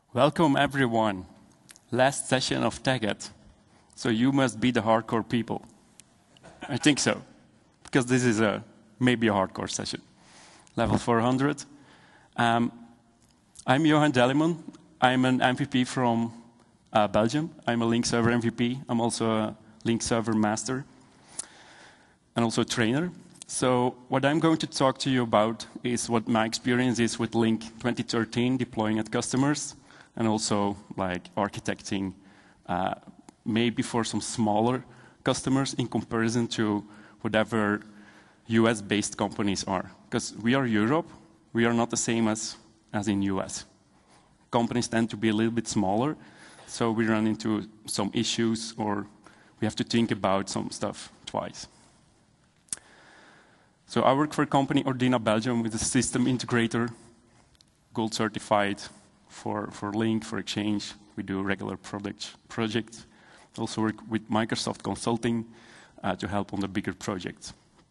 Welcome everyone. Last session of TechEd. So you must be the hardcore people. I think so, because this is maybe a hardcore session. Level 400. I'm Johan Dellimon. I'm an MVP from Belgium. I'm a Link Server MVP. I'm also a Link Server master and also a trainer. So what I'm going to talk to you about is what my experience is with Link 2013 deploying at customers, and also like architecting maybe for some smaller customers in comparison to whatever US-based companies are. Because we are Europe, we are not the same as in US. Companies tend to be a little bit smaller, so we run into some issues or we have to think about some stuff twice. So I work for a company, Ordina Belgium, with a system integrator, gold certified for Link, for Exchange. We do regular projects. Also work with Microsoft Consulting to help on the bigger projects.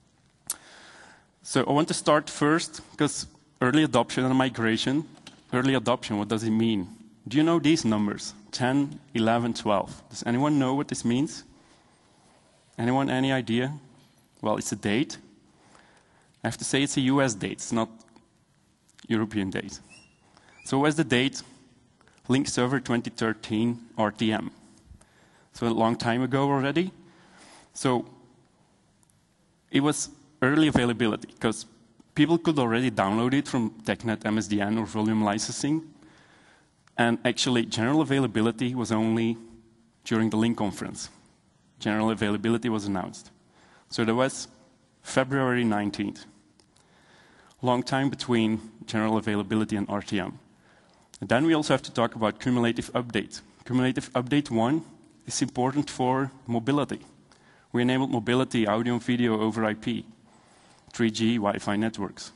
So I want to start first, because early adoption and migration. Early adoption, what does it mean? Do you know these numbers? 10, 11, 12. Does anyone know what this means? Anyone, any idea? Well, it's a date. I have to say it's a US date, it's not European date. So what's the date? Link Server 2013 RTM. So a long time ago already. So it was early availability, because people could already download it from TechNet, MSDN, or volume licensing. And actually, general availability was only during the Link conference. General availability was announced. So there was February 19th. Long time between general availability and RTM. And then we also have to talk about cumulative update. Cumulative update 1 is important for mobility. We enabled mobility, audio and video over IP, 3G, Wi-Fi networks.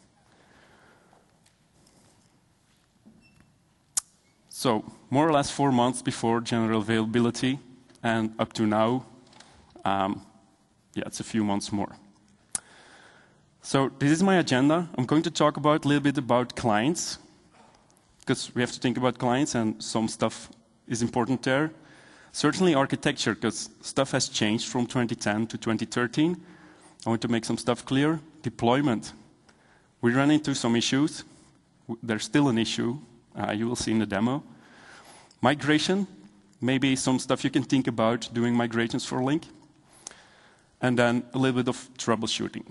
So more or less 4 months before general availability, and up to now, it's a few months more. So this is my agenda. I'm going to talk about a little bit about clients, because we have to think about clients and some stuff is important there. Certainly architecture, because stuff has changed from 2010 to 2013. I want to make some stuff clear. Deployment. We ran into some issues. There's still an issue. You will see in the demo. Migration. Maybe some stuff you can think about doing migrations for Link. And then a little bit of troubleshooting.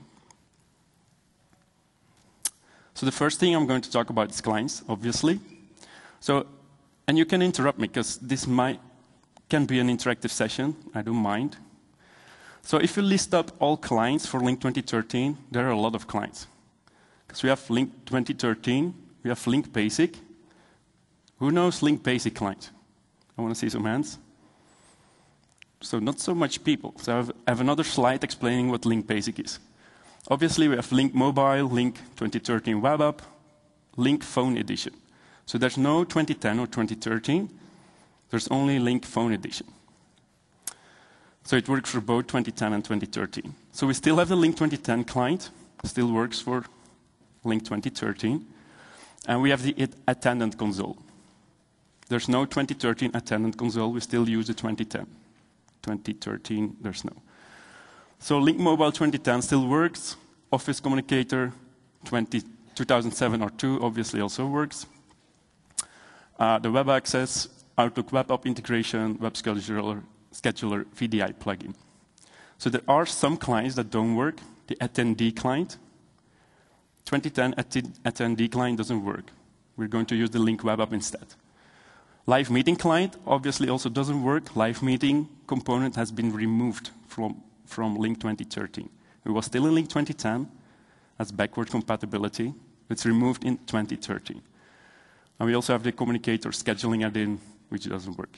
So the first thing I'm going to talk about is clients, obviously. So, and you can interrupt me, because this can be an interactive session. I don't mind. So if you list up all clients for Link 2013, there are a lot of clients. Because we have Link 2013, we have Link Basic. Who knows Link Basic client? I want to see some hands. So not so much people. So I have another slide explaining what Link Basic is. Obviously, we have Link Mobile, Link 2013 Web App, Link Phone Edition. So there's no 2010 or 2013. There's only Link Phone Edition. So it works for both 2010 and 2013. So we still have the Link 2010 client, still works for Link 2013. And we have the attendant console. There's no 2013 attendant console. We still use the 2010. 2013, there's no. So Link Mobile 2010 still works. Office Communicator 2007 or 2 obviously also works. The Web Access, Outlook Web App integration, Web Scheduler, VDI plugin. So there are some clients that don't work. The attendee client. 2010 attendee client doesn't work. We're going to use the Link Web App instead. Live Meeting client obviously also doesn't work. Live Meeting component has been removed from Link 2013. It was still in Link 2010 as backward compatibility. It's removed in 2013. And we also have the communicator scheduling add-in, which doesn't work.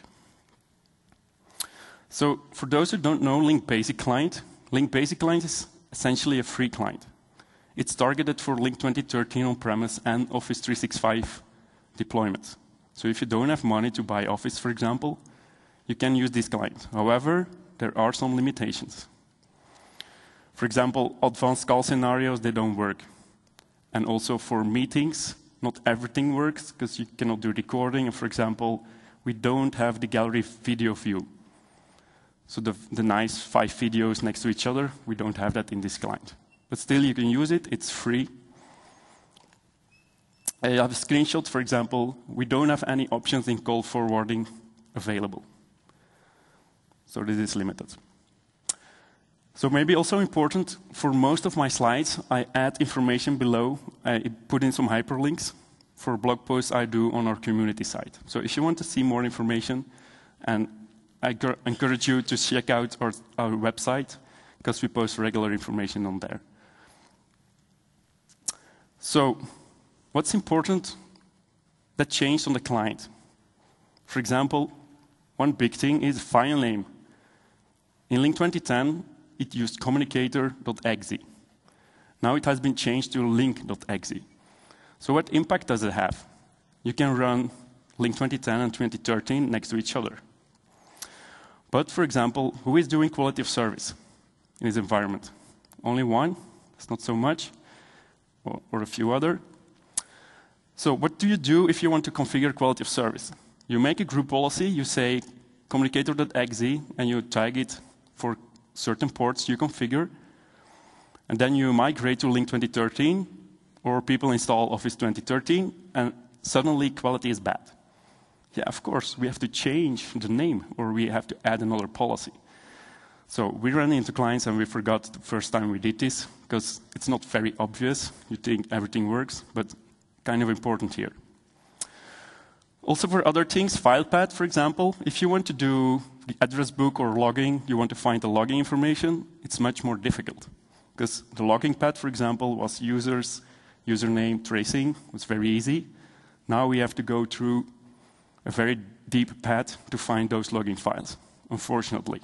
So for those who don't know Link Basic Client is essentially a free client. It's targeted for Link 2013 on-premise and Office 365 deployments. So if you don't have money to buy Office, for example, you can use this client. However, there are some limitations. For example, advanced call scenarios, they don't work. And also for meetings, not everything works, because you cannot do recording. And for example, we don't have the gallery video view. So the nice 5 videos next to each other, we don't have that in this client. But still, you can use it. It's free. I have a screenshot, for example. We don't have any options in call forwarding available. So this is limited. So maybe also important, for most of my slides, I add information below. I put in some hyperlinks for blog posts I do on our community site. So if you want to see more information, and I encourage you to check out our website, because we post regular information on there. So what's important that changed on the client? For example, one big thing is file name. In Link 2010, it used communicator.exe. Now it has been changed to link.exe. So what impact does it have? You can run Link 2010 and 2013 next to each other. But for example, who is doing quality of service in this environment? Only one? It's not so much. Or a few other. So what do you do if you want to configure quality of service? You make a group policy, you say communicator.exe, and you tag it for certain ports you configure, and then you migrate to Link 2013, or people install Office 2013, and suddenly quality is bad. Yeah, of course, we have to change the name, or we have to add another policy. So we ran into clients, and we forgot the first time we did this, because it's not very obvious. You think everything works, but kind of important here. Also for other things, file path, for example, if you want to do the address book or logging, you want to find the logging information, it's much more difficult. Because the logging path, for example, was users, username, tracing, was very easy. Now we have to go through a very deep path to find those logging files, unfortunately.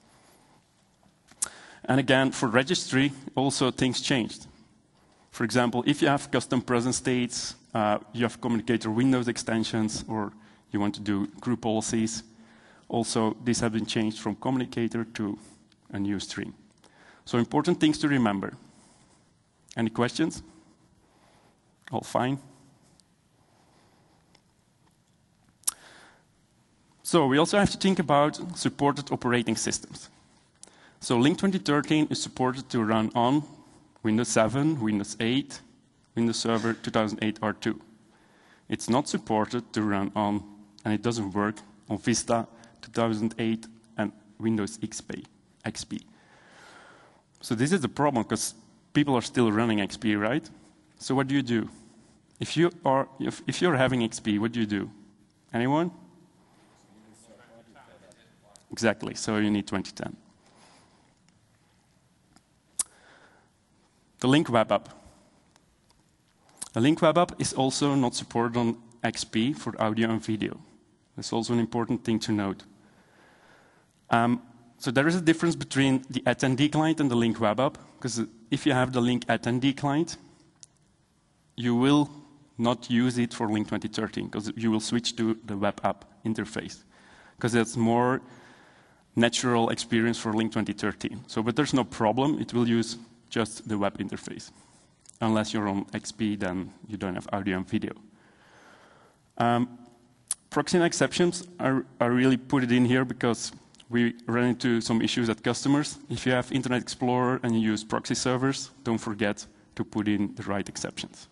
And again, for registry, also things changed. For example, if you have custom present states, you have communicator Windows extensions, or you want to do group policies, also these have been changed from communicator to a new stream. So important things to remember. Any questions? All fine? So we also have to think about supported operating systems. So Link 2013 is supported to run on Windows 7, Windows 8, Windows Server 2008 R2. It's not supported to run on, and it doesn't work, on Vista 2008 and Windows XP. So this is the problem, because people are still running XP, right? So what do you do? If you're having XP, what do you do? Anyone? Exactly, so you need 2010. The Link web app. The Link web app is also not supported on XP for audio and video. That's also an important thing to note. So there is a difference between the attendee client and the Link web app, because if you have the Link attendee client, you will not use it for Link 2013, because you will switch to the web app interface, because it's more natural experience for Link 2013. So, but there's no problem. It will use just the web interface. Unless you're on XP, then you don't have audio and video. Proxy and exceptions, I really put it in here because we ran into some issues at customers. If you have Internet Explorer and you use proxy servers, don't forget to put in the right exceptions.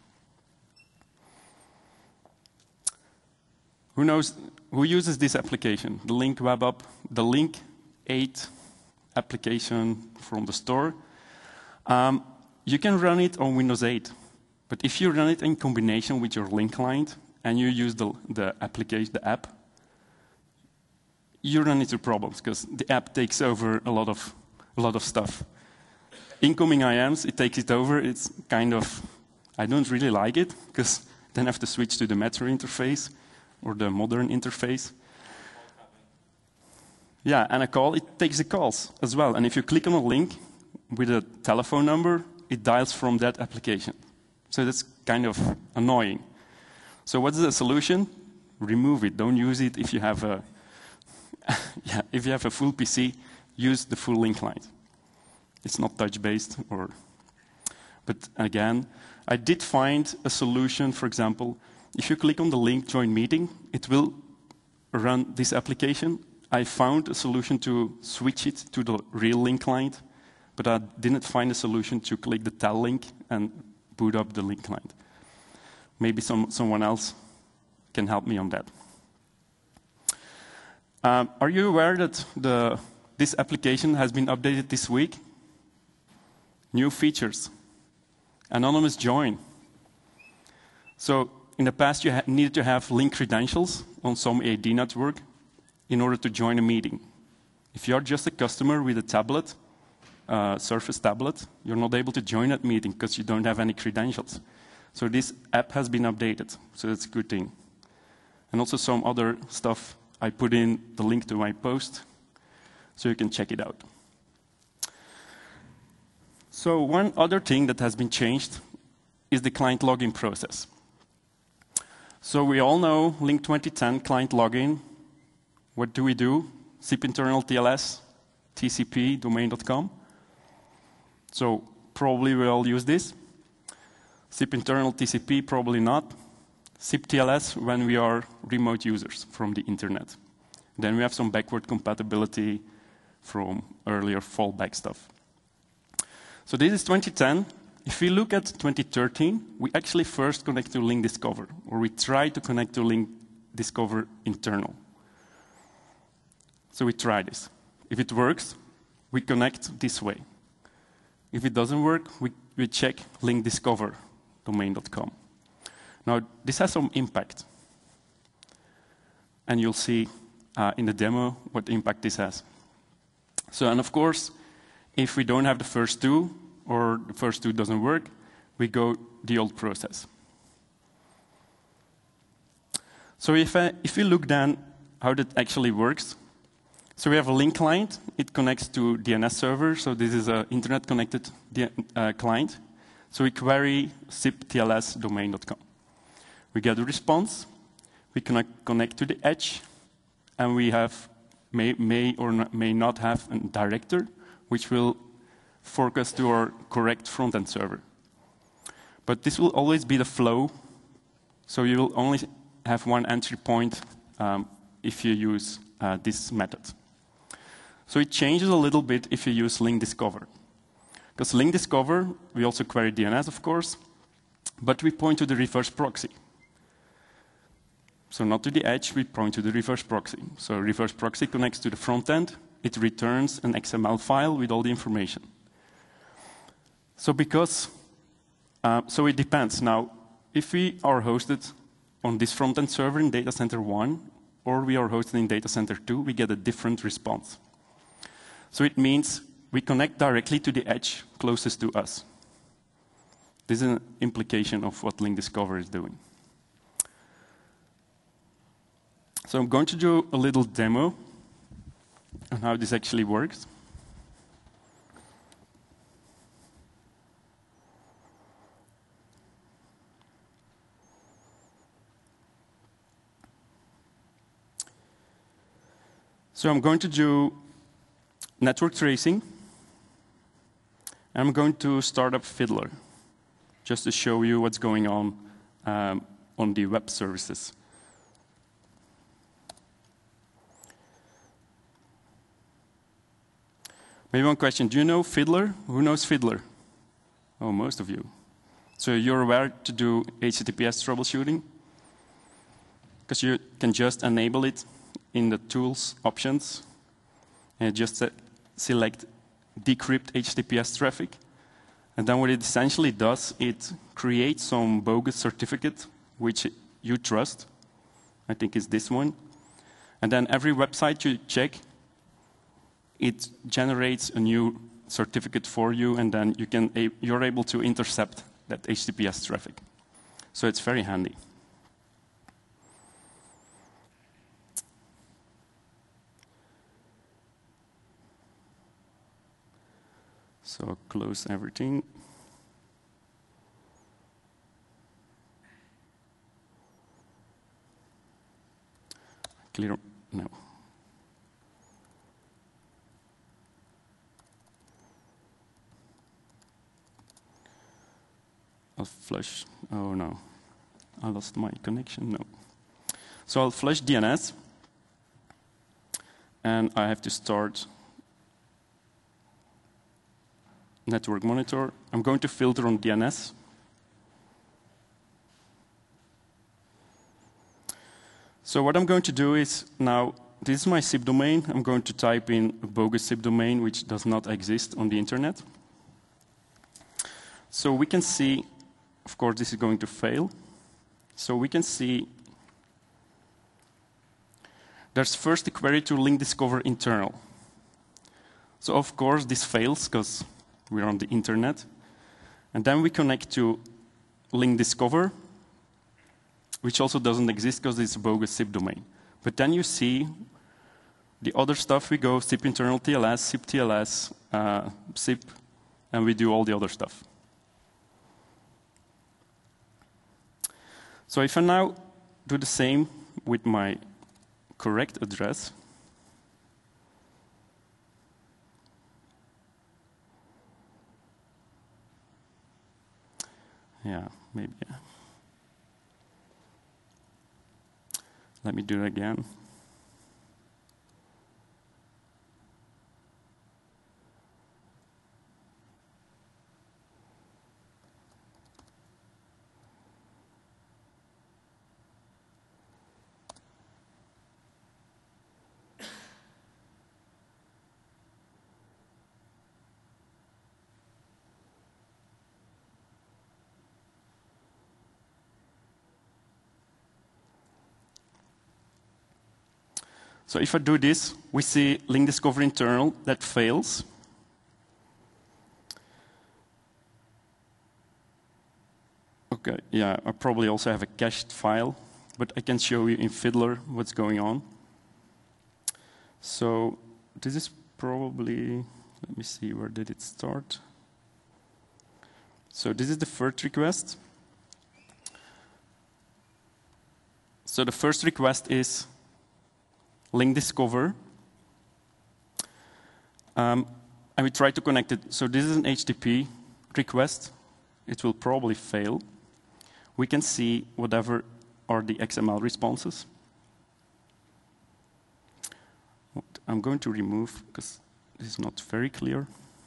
Who uses this application? The Link web app, the Link 8 application from the store. You can run it on Windows 8, but if you run it in combination with your Link client and you use the application, the app, you run into problems because the app takes over a lot of stuff. Incoming IAMs, it takes it over. It's kind of, I don't really like it because then I have to switch to the Metro interface or the modern interface. Yeah, and a call, it takes the calls as well. And if you click on a link with a telephone number, it dials from that application. So that's kind of annoying. So what's the solution? Remove it. Don't use it if you have a if you have a full PC, use the full Link client. It's not touch-based, but again, I did find a solution, for example, if you click on the link Join Meeting, it will run this application. I found a solution to switch it to the real link client, but I didn't find a solution to click the tel link and boot up the link client. Maybe someone else can help me on that. Are you aware that this application has been updated this week? New features. Anonymous join. So in the past, you needed to have link credentials on some AD network in order to join a meeting. If you're just a customer with a tablet, Surface tablet, you're not able to join that meeting because you don't have any credentials. So this app has been updated, so that's a good thing. And also some other stuff. I put in the link to my post, so you can check it out. So one other thing that has been changed is the client login process. So we all know Link 2010 client login. What do we do? SIP internal TLS, TCP, domain.com. So probably we all use this. SIP internal TCP, probably not. SIP TLS when we are remote users from the internet. Then we have some backward compatibility from earlier fallback stuff. So this is 2010. If we look at 2013, we actually first connect to Link Discover, or we try to connect to Link Discover internal. So we try this. If it works, we connect this way. If it doesn't work, we check Link Discover domain.com. Now, this has some impact. And you'll see in the demo what impact this has. So, and of course, if we don't have the first two, or the first two doesn't work, we go the old process. So if we look then how that actually works, so we have a link client. It connects to DNS server. So this is an internet-connected client. So we query SIP TLS domain.com. We get a response. We connect to the edge, and we have may or may not have a director, which will fork us to our correct front-end server. But this will always be the flow, so you will only have one entry point if you use this method. So it changes a little bit if you use Link Discover. Because Link Discover, we also query DNS, of course, but we point to the reverse proxy. So not to the edge, we point to the reverse proxy. So reverse proxy connects to the front end. It returns an XML file with all the information. So so it depends. Now, if we are hosted on this front-end server in data center 1, or we are hosted in data center 2, we get a different response. So it means we connect directly to the edge closest to us. This is an implication of what Link Discover is doing. So I'm going to do a little demo on how this actually works. So I'm going to do network tracing. I'm going to start up Fiddler, just to show you what's going on the web services. Maybe one question, do you know Fiddler? Who knows Fiddler? Oh, most of you. So you're aware to do HTTPS troubleshooting? Because you can just enable it in the tools options, and just select decrypt HTTPS traffic. And then what it essentially does, it creates some bogus certificate which you trust. I think it's this one. And then every website you check, it generates a new certificate for you, and then you're able to intercept that HTTPS traffic. So it's very handy. So close everything. Clear? No. I'll flush. Oh no, I lost my connection. No. So I'll flush DNS, and I have to start network monitor. I'm going to filter on DNS. So what I'm going to do is now, this is my SIP domain. I'm going to type in a bogus SIP domain, which does not exist on the internet. So we can see, of course, this is going to fail. So we can see there's first a query to link discover internal. So of course, this fails because we're on the internet. And then we connect to link discover, which also doesn't exist because it's a bogus SIP domain. But then you see the other stuff. We go SIP internal TLS, SIP TLS, SIP, and we do all the other stuff. So if I now do the same with my correct address, yeah, maybe. Let me do it again. So if I do this, we see link discover internal, that fails. Okay, yeah, I probably also have a cached file, but I can show you in Fiddler what's going on. So this is probably, let me see, where did it start? So this is the first request. So the first request is link discover, and we try to connect it. So this is an HTTP request. It will probably fail. We can see whatever are the XML responses. What I'm going to remove because this is not very clear.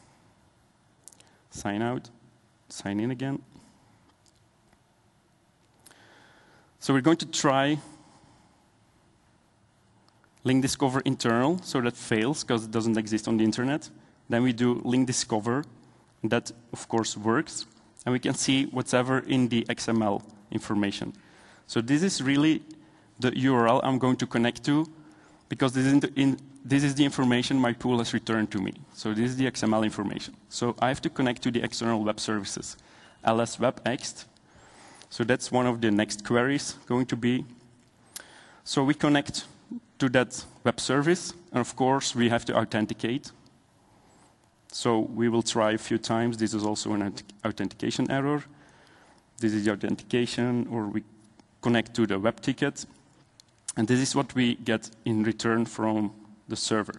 Sign out, sign in again. So we're going to try link discover internal, so that fails because it doesn't exist on the internet. Then we do link discover, and that of course works. And we can see whatever in the XML information. So this is really the URL I'm going to connect to, because this is the information my pool has returned to me. So this is the XML information. So I have to connect to the external web services, ls web ext. So that's one of the next queries going to be. So we connect to that web service, and of course we have to authenticate. So we will try a few times. This is also an authentication error. This is the authentication, or we connect to the web ticket, and this is what we get in return from the server.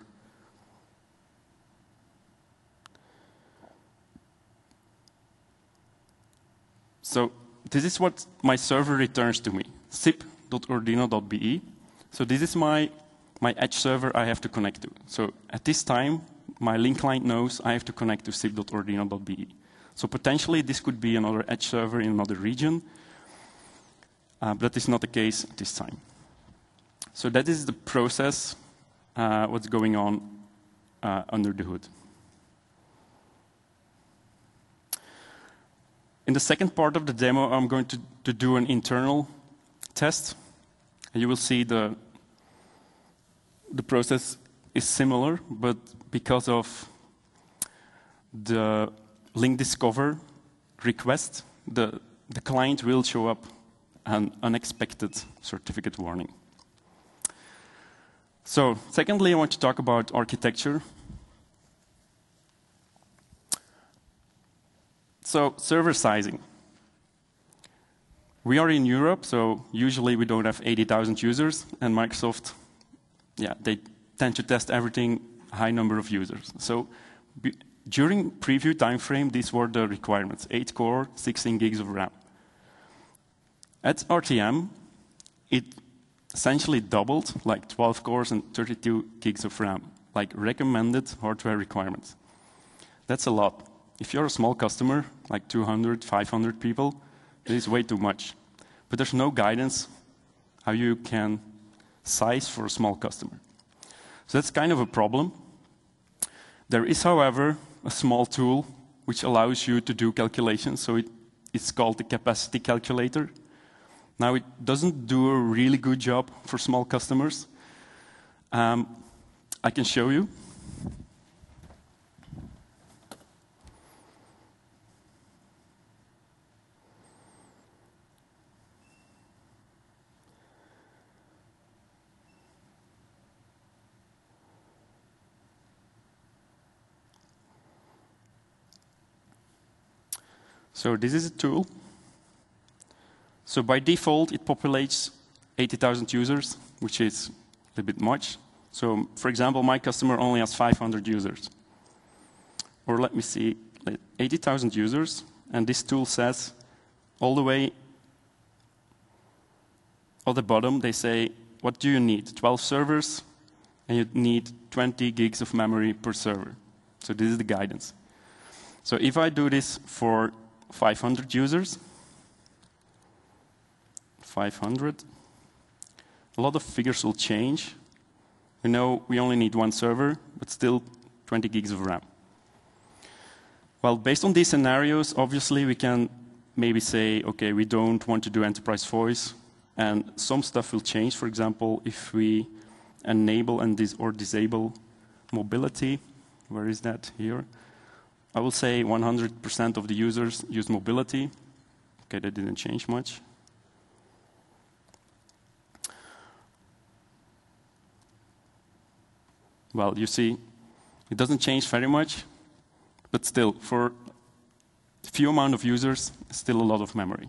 So this is what my server returns to me, sip.ordino.be. So this is my edge server I have to connect to. So at this time, my link client knows I have to connect to sip.ordino.be. So potentially this could be another edge server in another region, but that is not the case at this time. So that is the process, what's going on under the hood. In the second part of the demo, I'm going to do an internal test. And you will see the process is similar, but because of the link discover request, the client will show up an unexpected certificate warning. So secondly, I want to talk about architecture. So server sizing. We are in Europe, so usually we don't have 80,000 users, and Microsoft, yeah, they tend to test everything, high number of users. So during preview timeframe, these were the requirements: 8 core, 16 gigs of RAM. At RTM, it essentially doubled, like 12 cores and 32 gigs of RAM, like recommended hardware requirements. That's a lot. If you're a small customer, like 200, 500 people, it is way too much. But there's no guidance how you can size for a small customer. So that's kind of a problem. There is, however, a small tool which allows you to do calculations. So it's called the capacity calculator. Now, it doesn't do a really good job for small customers. I can show you. So this is a tool. So by default, it populates 80,000 users, which is a little bit much. So for example, my customer only has 500 users. Or let me see, 80,000 users, and this tool says all the way at the bottom, they say, what do you need? 12 servers, and you need 20 gigs of memory per server. So this is the guidance. So if I do this for 500 users, 500, a lot of figures will change. We know we only need one server, but still 20 gigs of RAM. Well, based on these scenarios, obviously we can maybe say, okay, we don't want to do enterprise voice, and some stuff will change. For example, if we enable and or disable mobility, where is that? Here. I will say 100% of the users use mobility. Okay, that didn't change much. Well, you see, it doesn't change very much, but still, for a few amount of users, still a lot of memory.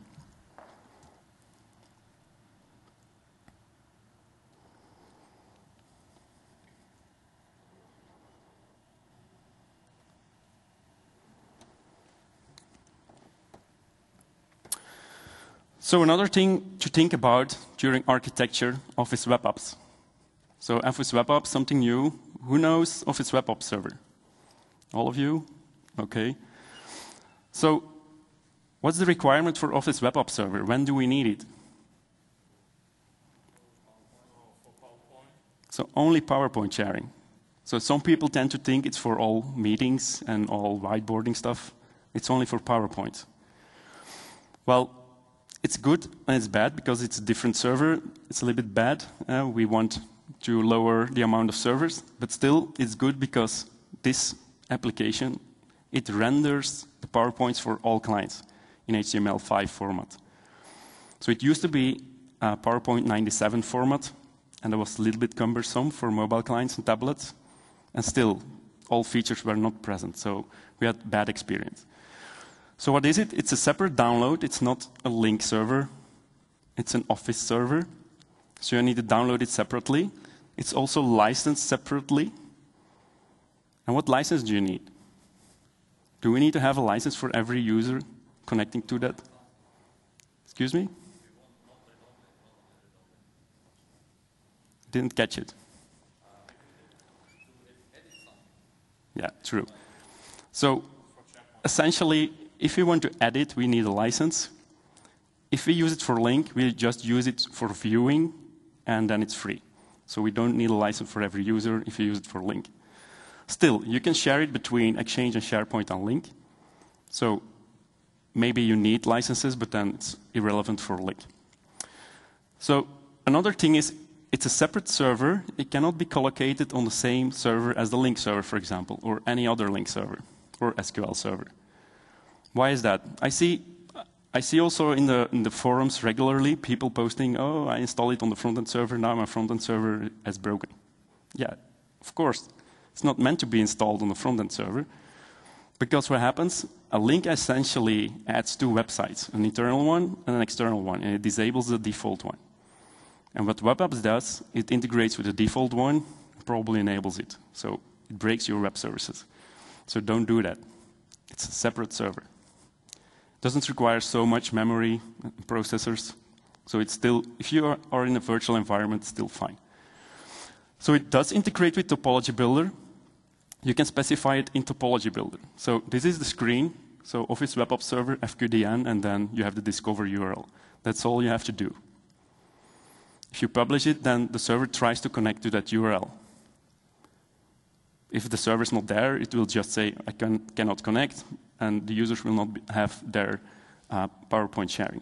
So another thing to think about during architecture, Office Web Apps. So Office Web Apps, something new. Who knows Office Web Apps Server? All of you? Okay. So what's the requirement for Office Web Apps Server? When do we need it? So only PowerPoint sharing. So some people tend to think it's for all meetings and all whiteboarding stuff. It's only for PowerPoint. Well, it's good and it's bad because it's a different server. It's a little bit bad. We want to lower the amount of servers, but still it's good because this application, it renders the PowerPoints for all clients in HTML5 format. So it used to be a PowerPoint 97 format, and it was a little bit cumbersome for mobile clients and tablets, and still all features were not present, so we had bad experience. So what is it? It's a separate download. It's not a link server. It's an Office server. So you need to download it separately. It's also licensed separately. And what license do you need? Do we need to have a license for every user connecting to that? Excuse me? Didn't catch it. Yeah, true. So essentially, if we want to edit, we need a license. If we use it for link, we just use it for viewing, and then it's free. So we don't need a license for every user if you use it for link. Still, you can share it between Exchange and SharePoint and Link. So maybe you need licenses, but then it's irrelevant for link. So another thing is, it's a separate server. It cannot be collocated on the same server as the link server, for example, or any other link server, or SQL server. Why is that? I see also in the forums regularly people posting, oh, I installed it on the front-end server, now my front-end server is broken. Yeah, of course. It's not meant to be installed on the front-end server. Because what happens, a link essentially adds two websites, an internal one and an external one, and it disables the default one. And what Web Apps does, it integrates with the default one, probably enables it. So it breaks your web services. So don't do that. It's a separate server. Doesn't require so much memory processors. So it's still, if you are in a virtual environment, it's still fine. So it does integrate with Topology Builder. You can specify it in Topology Builder. So this is the screen. So Office Web App Server, FQDN, and then you have the Discover URL. That's all you have to do. If you publish it, then the server tries to connect to that URL. If the server is not there, it will just say, I cannot connect, and the users will not have their PowerPoint sharing.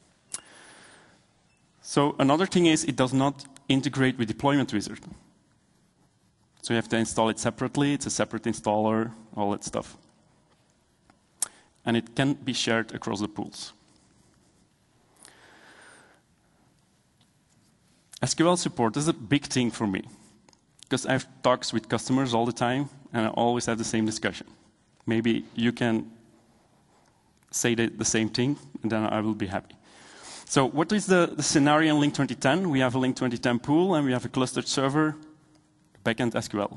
So another thing is it does not integrate with Deployment Wizard. So you have to install it separately. It's a separate installer, all that stuff. And it can be shared across the pools. SQL support is a big thing for me, because I have talks with customers all the time, and I always have the same discussion. Maybe you can say the same thing, and then I will be happy. So what is the scenario in Link 2010? We have a Link 2010 pool, and we have a clustered server, backend SQL.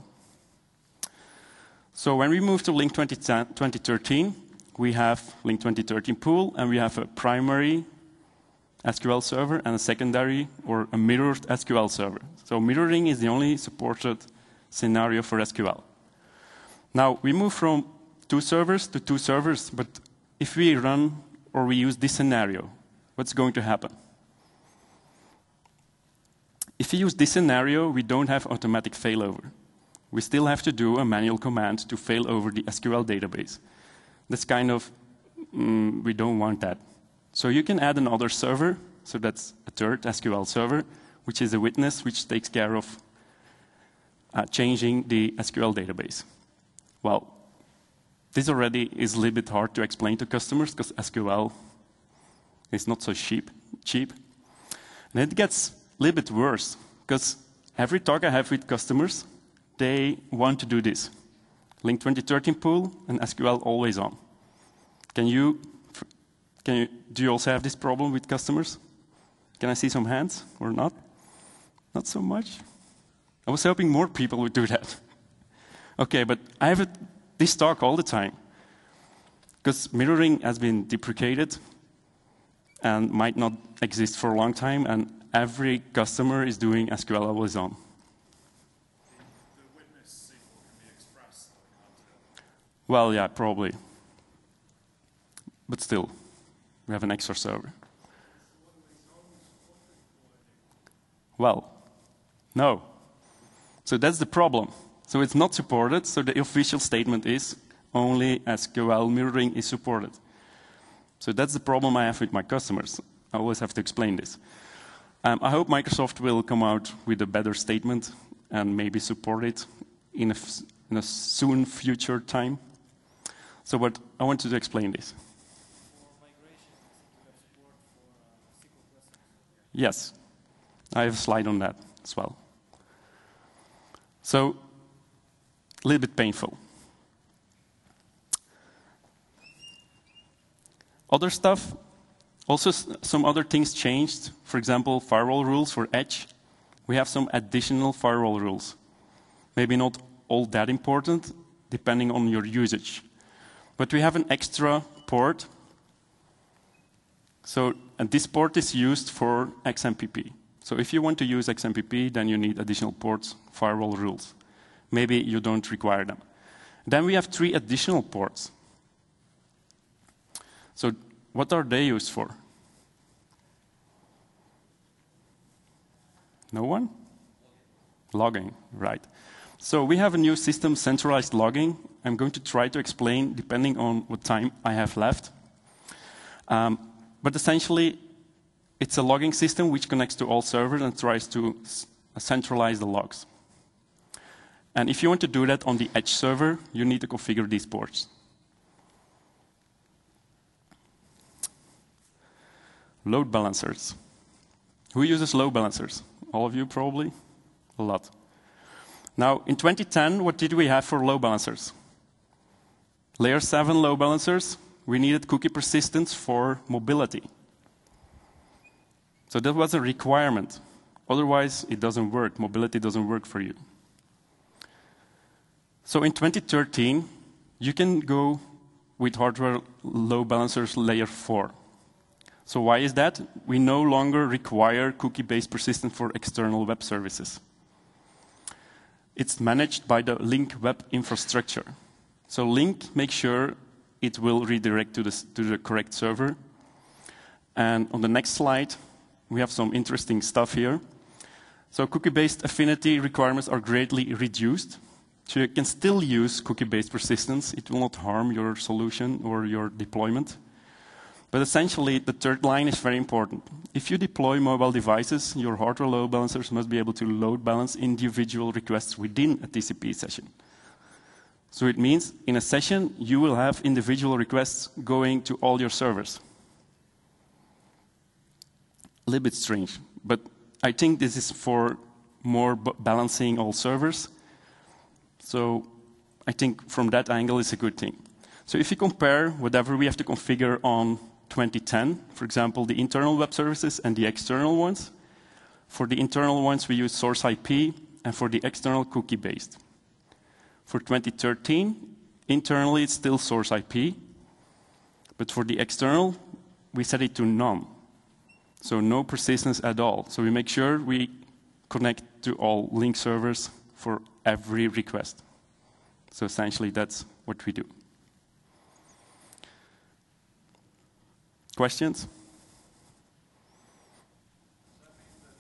So when we move to Link 2013, we have Link 2013 pool, and we have a primary SQL server and a secondary or a mirrored SQL server. So mirroring is the only supported scenario for SQL. Now, we move from 2 servers to 2 servers, but if we run or we use this scenario, what's going to happen? If we use this scenario, we don't have automatic failover. We still have to do a manual command to fail over the SQL database. That's kind of, we don't want that. So you can add another server, so that's a third SQL server, which is a witness which takes care of changing the SQL database. Well, this already is a little bit hard to explain to customers because SQL is not so cheap. And it gets a little bit worse because every talk I have with customers, they want to do this. Link 2013 pool and SQL always on. Do you also have this problem with customers? Can I see some hands or not? Not so much? I was hoping more people would do that. Okay, but I have this talk all the time because mirroring has been deprecated and might not exist for a long time, and every customer is doing SQL always on. The witness SQL can be expressed. Well, yeah, probably. But still, we have an extra server. Well, no. So that's the problem. So it's not supported, so the official statement is only SQL mirroring is supported. So that's the problem I have with my customers. I always have to explain this. I hope Microsoft will come out with a better statement and maybe support it in a soon future time. So but I wanted to explain this. Yes, I have a slide on that as well. So, a little bit painful. Other stuff, also some other things changed. For example, firewall rules for Edge. We have some additional firewall rules. Maybe not all that important, depending on your usage. But we have an extra port. So, and this port is used for XMPP. So if you want to use XMPP, then you need additional ports, firewall rules. Maybe you don't require them. Then we have 3 additional ports. So what are they used for? No one? Logging, right. So we have a new system, centralized logging. I'm going to try to explain depending on what time I have left. But essentially, it's a logging system which connects to all servers and tries to centralize the logs. And if you want to do that on the Edge server, you need to configure these ports. Load balancers. Who uses load balancers? All of you probably? A lot. Now, in 2010, what did we have for load balancers? Layer 7 load balancers. We needed cookie persistence for mobility. So that was a requirement. Otherwise, it doesn't work. Mobility doesn't work for you. So in 2013, you can go with hardware load balancers layer 4. So why is that? We no longer require cookie-based persistence for external web services. It's managed by the Link web infrastructure. So Link makes sure it will redirect to the correct server. And on the next slide, we have some interesting stuff here. So cookie-based affinity requirements are greatly reduced. So you can still use cookie-based persistence. It will not harm your solution or your deployment. But essentially, the third line is very important. If you deploy mobile devices, your hardware load balancers must be able to load balance individual requests within a TCP session. So it means in a session, you will have individual requests going to all your servers. A little bit strange, but I think this is for more balancing all servers. So I think from that angle, it's a good thing. So if you compare whatever we have to configure on 2010, for example, the internal web services and the external ones, for the internal ones, we use source IP, and for the external, cookie-based. For 2013, internally, it's still source IP, but for the external, we set it to none. So no persistence at all. So we make sure we connect to all Link servers for every request. So essentially, that's what we do. Questions? Does that mean that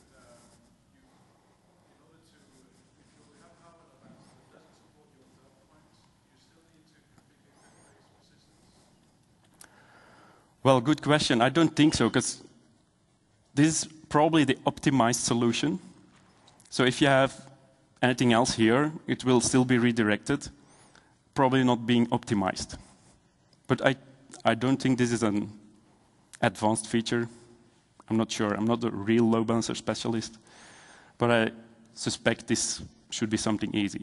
in order to, if you have a hardware load balancer that doesn't support your third point, you still need to configure cookie-based persistence? Well, good question. I don't think so, because this is probably the optimized solution. So if you have anything else here, it will still be redirected, probably not being optimized. But I don't think this is an advanced feature. I'm not sure. I'm not a real load balancer specialist, but I suspect this should be something easy.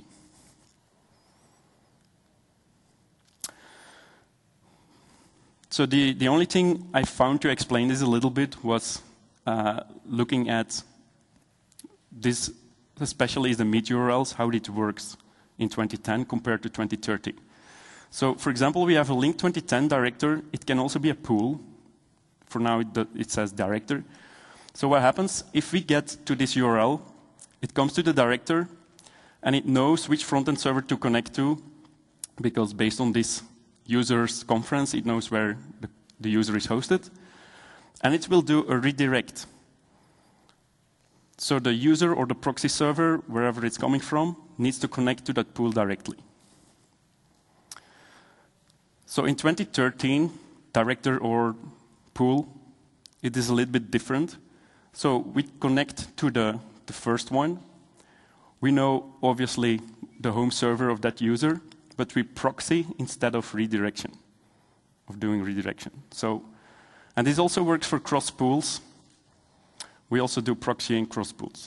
So the only thing I found to explain this a little bit was looking at this, especially the meet URLs, how it works in 2010 compared to 2030. So for example, we have a Link 2010 director. It can also be a pool. For now, it says director. So what happens, if we get to this URL, it comes to the director, and it knows which front-end server to connect to, because based on this user's conference, it knows where the user is hosted, and it will do a redirect. So the user or the proxy server, wherever it's coming from, needs to connect to that pool directly. So in 2013, director or pool, it is a little bit different. So we connect to the first one. We know, obviously, the home server of that user, but we proxy instead of redirection, of doing redirection. So, and this also works for cross pools. We also do proxying cross pools.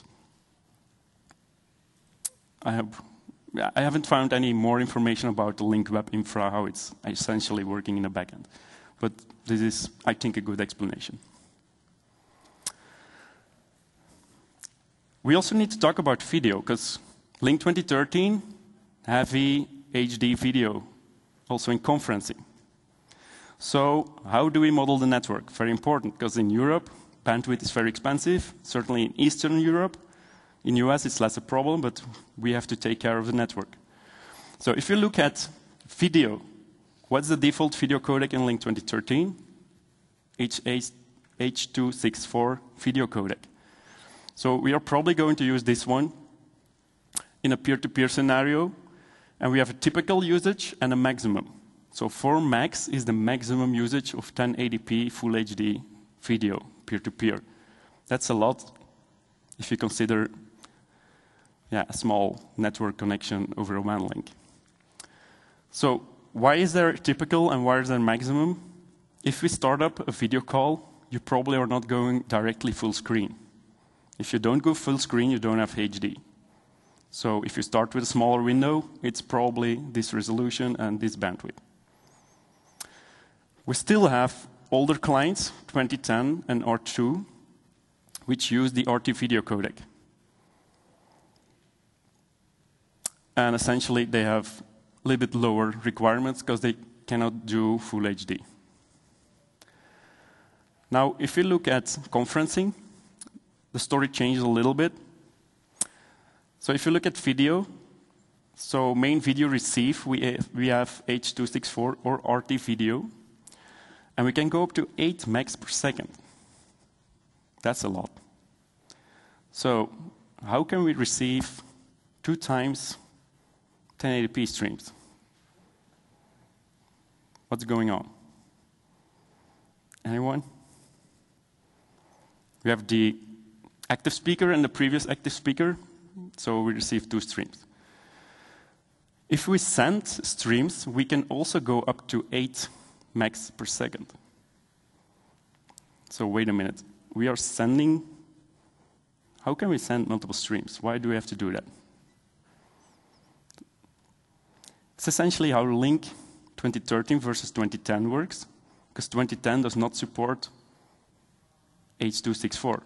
I haven't found any more information about the Link web infra, how it's essentially working in the backend. But this is, I think, a good explanation. We also need to talk about video, because Link 2013, heavy HD video, also in conferencing. So how do we model the network? Very important, because in Europe, bandwidth is very expensive, certainly in Eastern Europe. In US, it's less a problem, but we have to take care of the network. So if you look at video, what's the default video codec in Link 2013? H.264 video codec. So we are probably going to use this one in a peer-to-peer scenario, and we have a typical usage and a maximum. So 4 max is the maximum usage of 1080p Full HD video peer-to-peer. That's a lot if you consider a small network connection over a WAN link. So why is there typical and why is there maximum? If we start up a video call, you probably are not going directly full screen. If you don't go full screen, you don't have HD. So if you start with a smaller window, it's probably this resolution and this bandwidth. We still have older clients, 2010 and R2, which use the RT video codec. And essentially, they have a little bit lower requirements because they cannot do full HD. Now, if you look at conferencing, the story changes a little bit. So if you look at video, so main video receive, we have H.264 or RT video, and we can go up to 8 megs per second. That's a lot. So how can we receive 2 times 1080p streams? What's going on? Anyone? We have the active speaker and the previous active speaker, so we receive 2 streams. If we send streams, we can also go up to 8 megs per second. So wait a minute. We are sending. How can we send multiple streams? Why do we have to do that? It's essentially how Link 2013 versus 2010 works, because 2010 does not support H.264.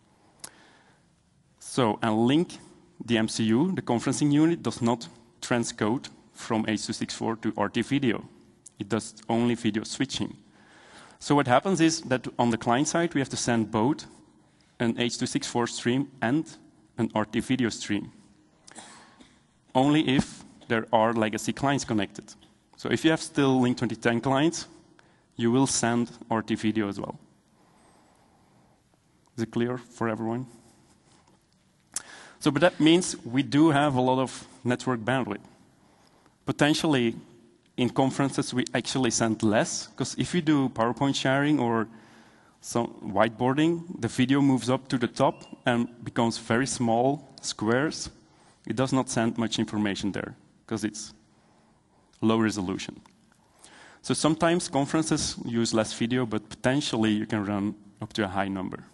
So, and Link, the MCU, the conferencing unit, does not transcode from H.264 to RT video. It does only video switching. So what happens is that on the client side, we have to send both an H.264 stream and an RT video stream, only if there are legacy clients connected. So if you have still Link 2010 clients, you will send RT video as well. Is it clear for everyone? So, but that means we do have a lot of network bandwidth. Potentially, in conferences, we actually send less, because if you do PowerPoint sharing or some whiteboarding, the video moves up to the top and becomes very small squares. It does not send much information there, because it's low resolution. So sometimes conferences use less video, but potentially you can run up to a high number.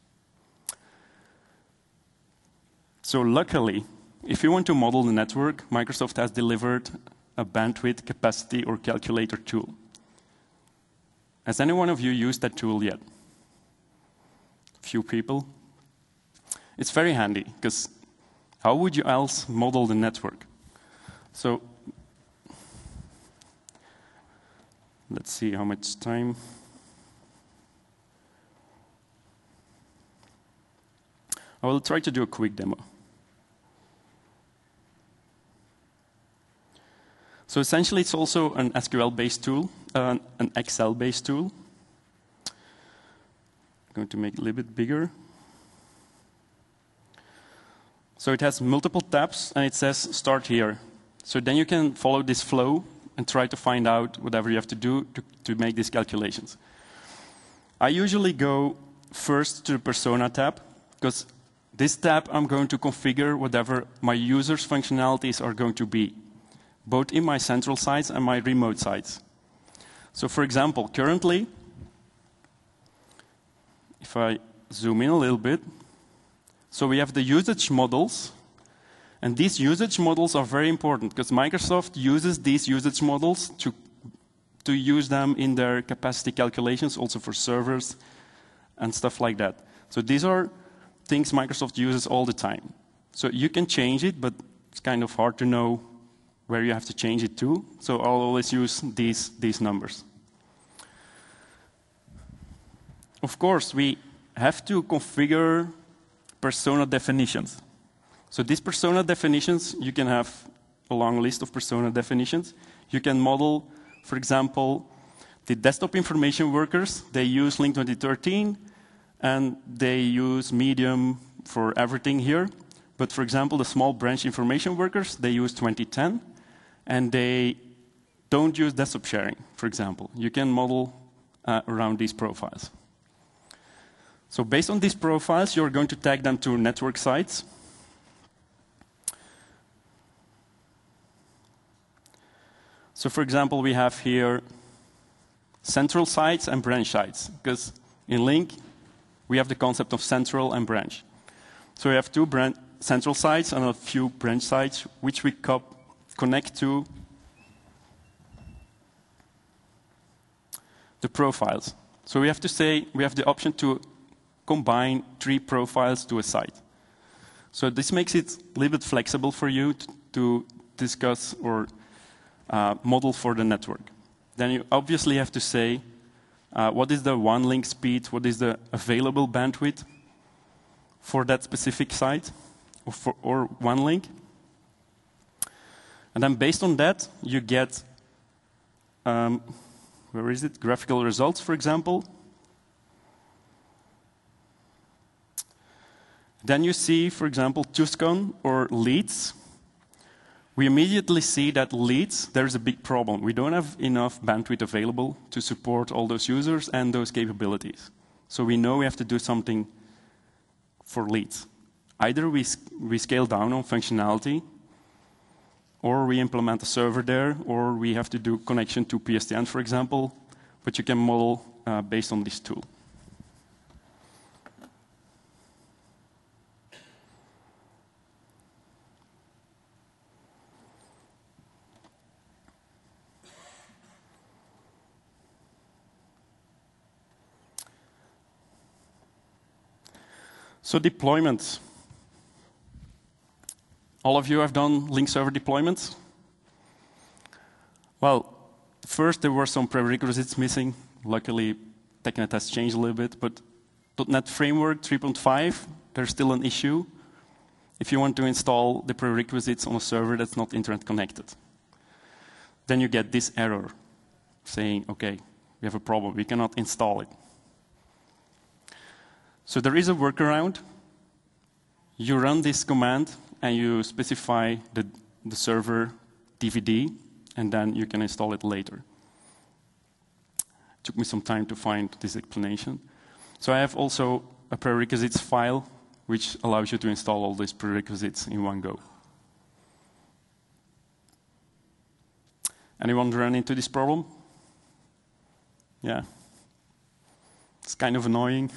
So luckily, if you want to model the network, Microsoft has delivered a bandwidth capacity or calculator tool. Has any one of you used that tool yet? Few people. It's very handy, because how would you else model the network? So let's see how much time. I will try to do a quick demo. So essentially, it's also an SQL-based tool, an Excel-based tool. I'm going to make it a little bit bigger. So it has multiple tabs, and it says start here. So then you can follow this flow and try to find out whatever you have to do to make these calculations. I usually go first to the Persona tab, because this tab I'm going to configure whatever my users' functionalities are going to be, both in my central sites and my remote sites. So for example, currently, if I zoom in a little bit, so we have the usage models, and these usage models are very important because Microsoft uses these usage models to use them in their capacity calculations, also for servers and stuff like that. So these are things Microsoft uses all the time. So you can change it, but it's kind of hard to know where you have to change it to. So I'll always use these numbers. Of course, we have to configure persona definitions. So these persona definitions, you can have a long list of persona definitions. You can model, for example, the desktop information workers. They use Link 2013, and they use Medium for everything here. But for example, the small branch information workers, they use 2010, and they don't use desktop sharing, for example. You can model around these profiles. So based on these profiles, you're going to tag them to network sites. So for example, we have here central sites and branch sites, because in Link, we have the concept of central and branch. So we have two central sites and a few branch sites, which we connect to the profiles. So we have to say, we have the option to combine 3 profiles to a site. So this makes it a little bit flexible for you to discuss or model for the network. Then you obviously have to say, what is the one link speed, what is the available bandwidth for that specific site, or one link. And then based on that, you get, where is it, graphical results, for example. Then you see, for example, TUSCON or leads. We immediately see that leads, there's a big problem. We don't have enough bandwidth available to support all those users and those capabilities. So we know we have to do something for leads. Either we scale down on functionality, or we implement a server there, or we have to do connection to PSTN, for example, but you can model based on this tool. So deployments. All of you have done link server deployments? Well, first there were some prerequisites missing. Luckily, TechNet has changed a little bit, but .NET Framework 3.5, there's still an issue if you want to install the prerequisites on a server that's not internet connected. Then you get this error saying, okay, we have a problem, we cannot install it. So there is a workaround. You run this command and you specify the server DVD, and then you can install it later. It took me some time to find this explanation. So I have also a prerequisites file which allows you to install all these prerequisites in one go. Anyone run into this problem? Yeah. It's kind of annoying.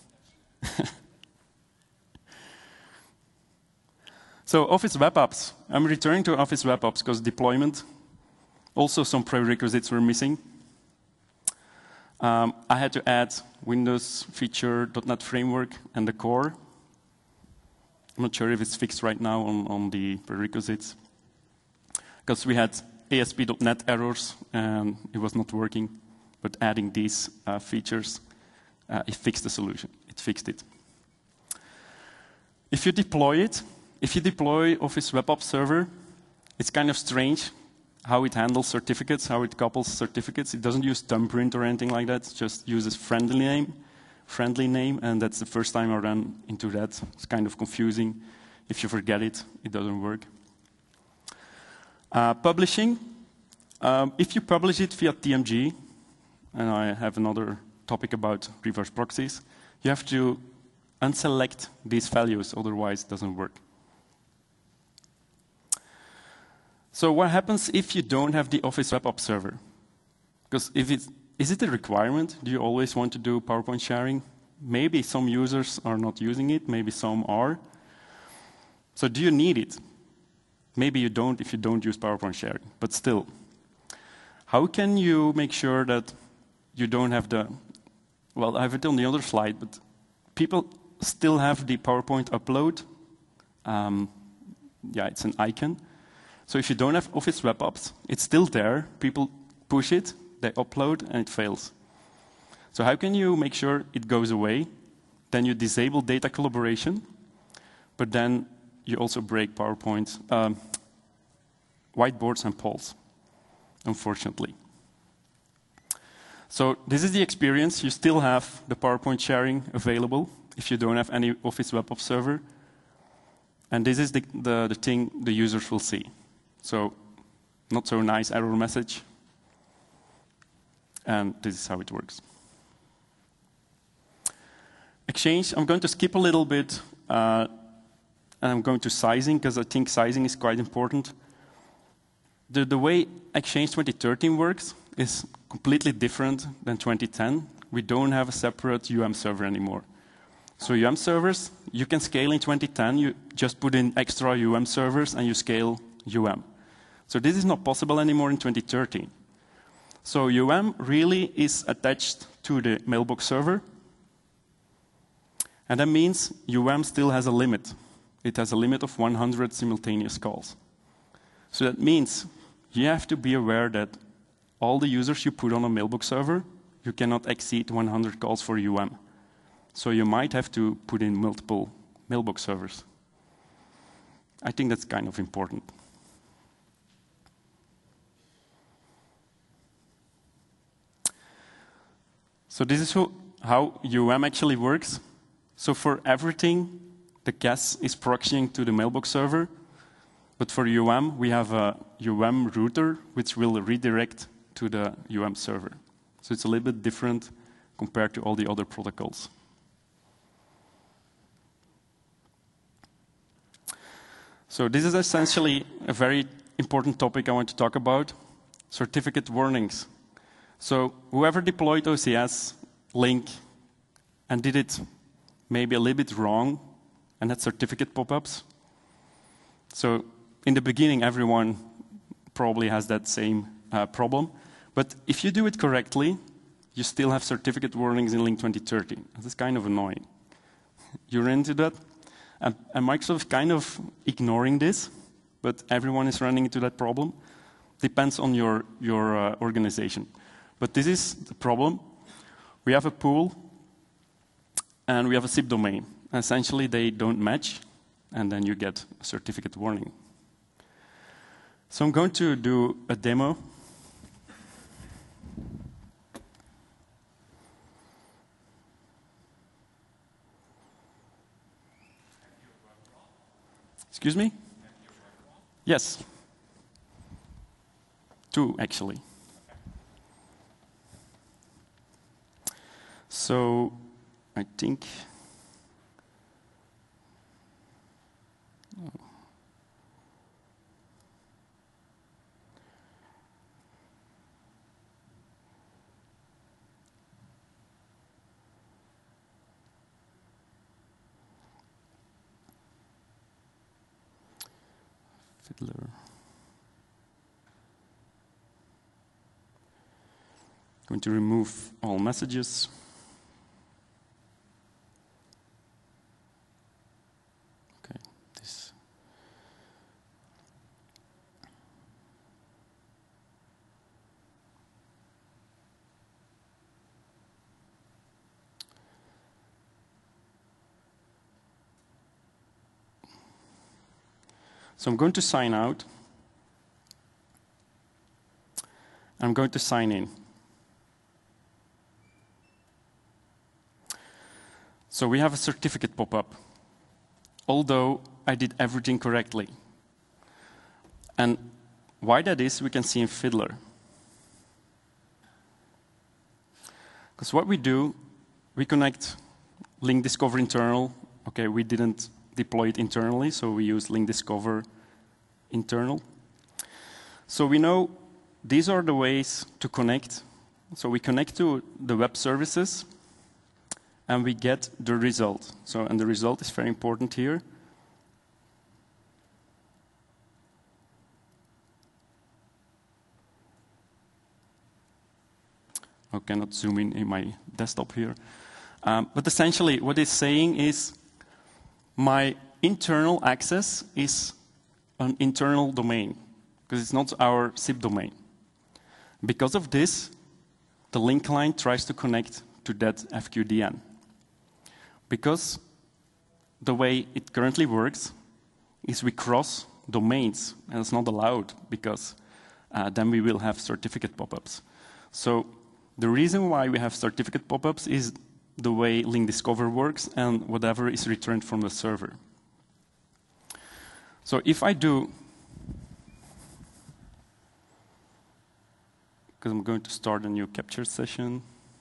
So Office Web Apps. I'm returning to Office Web Apps because deployment. Also some prerequisites were missing. I had to add Windows feature, .NET Framework, and the core. I'm not sure if it's fixed right now on the prerequisites. Because we had ASP.NET errors and it was not working. But adding these features, it fixed the solution. It fixed it. If you deploy Office Web App Server, it's kind of strange how it handles certificates, how it couples certificates. It doesn't use thumbprint or anything like that. It just uses friendly name, and that's the first time I ran into that. It's kind of confusing. If you forget it, it doesn't work. Publishing. If you publish it via TMG, and I have another topic about reverse proxies, you have to unselect these values, otherwise it doesn't work. So what happens if you don't have the Office Web App Server? Because is it a requirement? Do you always want to do PowerPoint sharing? Maybe some users are not using it, maybe some are. So do you need it? Maybe you don't if you don't use PowerPoint sharing, but still. How can you make sure that you don't have the, well, I have it on the other slide, but people still have the PowerPoint upload. Yeah, it's an icon. So if you don't have Office Web Apps, it's still there. People push it, they upload, and it fails. So how can you make sure it goes away? Then you disable data collaboration, but then you also break PowerPoint, whiteboards and polls, unfortunately. So this is the experience. You still have the PowerPoint sharing available if you don't have any Office Web App Server. And this is the thing the users will see. So not so nice error message. And this is how it works. Exchange, I'm going to skip a little bit, and I'm going to sizing, because I think sizing is quite important. The way Exchange 2013 works is completely different than 2010. We don't have a separate server anymore. So servers, you can scale in 2010. You just put in extra servers and you scale So this is not possible anymore in 2013. So really is attached to the mailbox server. And that means still has a limit. It has a limit of 100 simultaneous calls. So that means you have to be aware that all the users you put on a mailbox server, you cannot exceed 100 calls for UM. So you might have to put in multiple mailbox servers. I think that's kind of important. So this is how UM actually works. So for everything, the CAS is proxying to the mailbox server. But for UM, we have a UM router, which will redirect to the UM server. So it's a little bit different compared to all the other protocols. So this is essentially a very important topic I want to talk about, certificate warnings. So whoever deployed OCS, Link, and did it maybe a little bit wrong, and had certificate pop-ups. So in the beginning, everyone probably has that same problem. But if you do it correctly, you still have certificate warnings in Link 2030. This is kind of annoying. You run into that, and Microsoft is kind of ignoring this, but everyone is running into that problem. Depends on your organization. But this is the problem. We have a pool, and we have a SIP domain. Essentially, they don't match, and then you get a certificate warning. So I'm going to do a demo. Excuse me? Yes. 2, actually. So I think... Oh. Fiddler. Going to remove all messages. Okay, this. So I'm going to sign out. I'm going to sign in. So we have a certificate pop-up, although I did everything correctly. And why that is, we can see in Fiddler. Because what we do, we connect Link Discover internal. Okay, we didn't deploy it internally, so we use Link Discover internal. So we know these are the ways to connect. So we connect to the web services, and we get the result. So, and the result is very important here. I cannot zoom in my desktop here. But essentially, what it's saying is my internal access is an internal domain, because it's not our SIP domain. Because of this, the Link client tries to connect to that FQDN. Because the way it currently works is we cross domains, and it's not allowed, because then we will have certificate pop-ups. So the reason why we have certificate pop-ups is the way Link Discover works and whatever is returned from the server. So if I do, because I'm going to start a new capture session.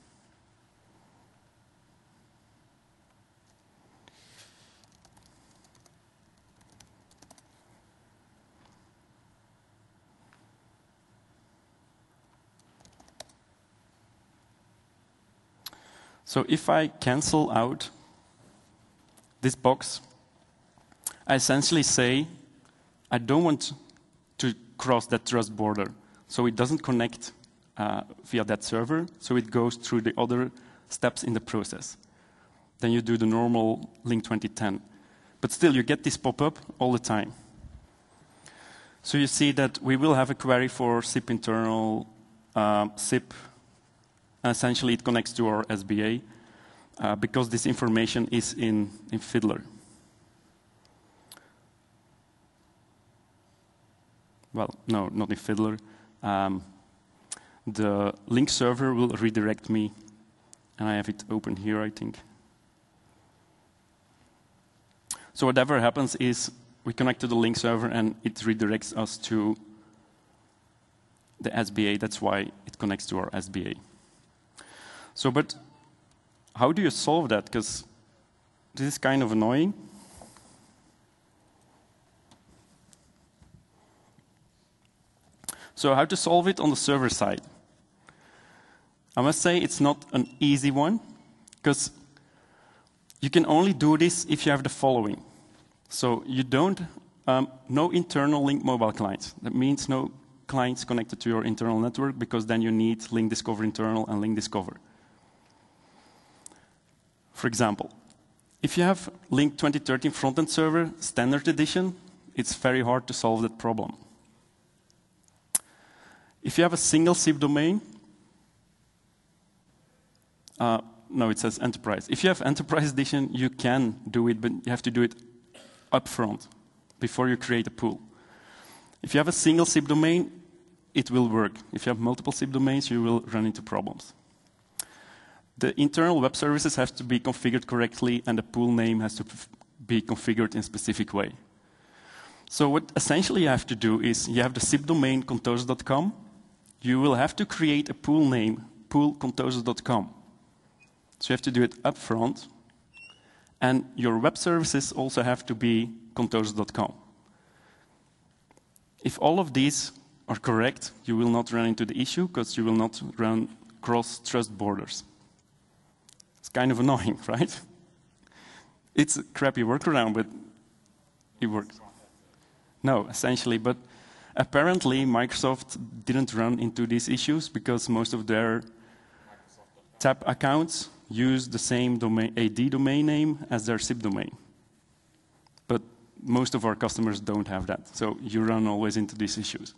So if I cancel out this box, I essentially say, I don't want to cross that trust border. So it doesn't connect via that server, so it goes through the other steps in the process. Then you do the normal Link 2010. But still, you get this pop-up all the time. So you see that we will have a query for SIP internal SIP. Essentially, it connects to our SBA because this information is in Fiddler. Well, no, not in Fiddler. The link server will redirect me, and I have it open here, I think. So whatever happens is we connect to the link server, and it redirects us to the SBA. That's why it connects to our SBA. So, but how do you solve that? Because this is kind of annoying. So how to solve it on the server side? I must say it's not an easy one, because you can only do this if you have the following. So you don't, no internal link mobile clients. That means no clients connected to your internal network, because then you need link discover internal and link discover. For example, if you have Link 2013 frontend server standard edition, it's very hard to solve that problem. If you have a single SIP domain, no, it says enterprise. If you have enterprise edition, you can do it, but you have to do it upfront before you create a pool. If you have a single SIP domain, it will work. If you have multiple SIP domains, you will run into problems. The internal web services have to be configured correctly, and the pool name has to be configured in a specific way. So what essentially you have to do is, you have the SIP domain contoso.com. You will have to create a pool name, pool.contoso.com. So you have to do it up front. And your web services also have to be contoso.com. If all of these are correct, you will not run into the issue, because you will not run cross-trust borders. It's kind of annoying, right? It's a crappy workaround, but it works. No, essentially, but apparently Microsoft didn't run into these issues, because most of their TAP accounts use the same domain, AD domain name as their SIP domain. But most of our customers don't have that, so you run always into these issues.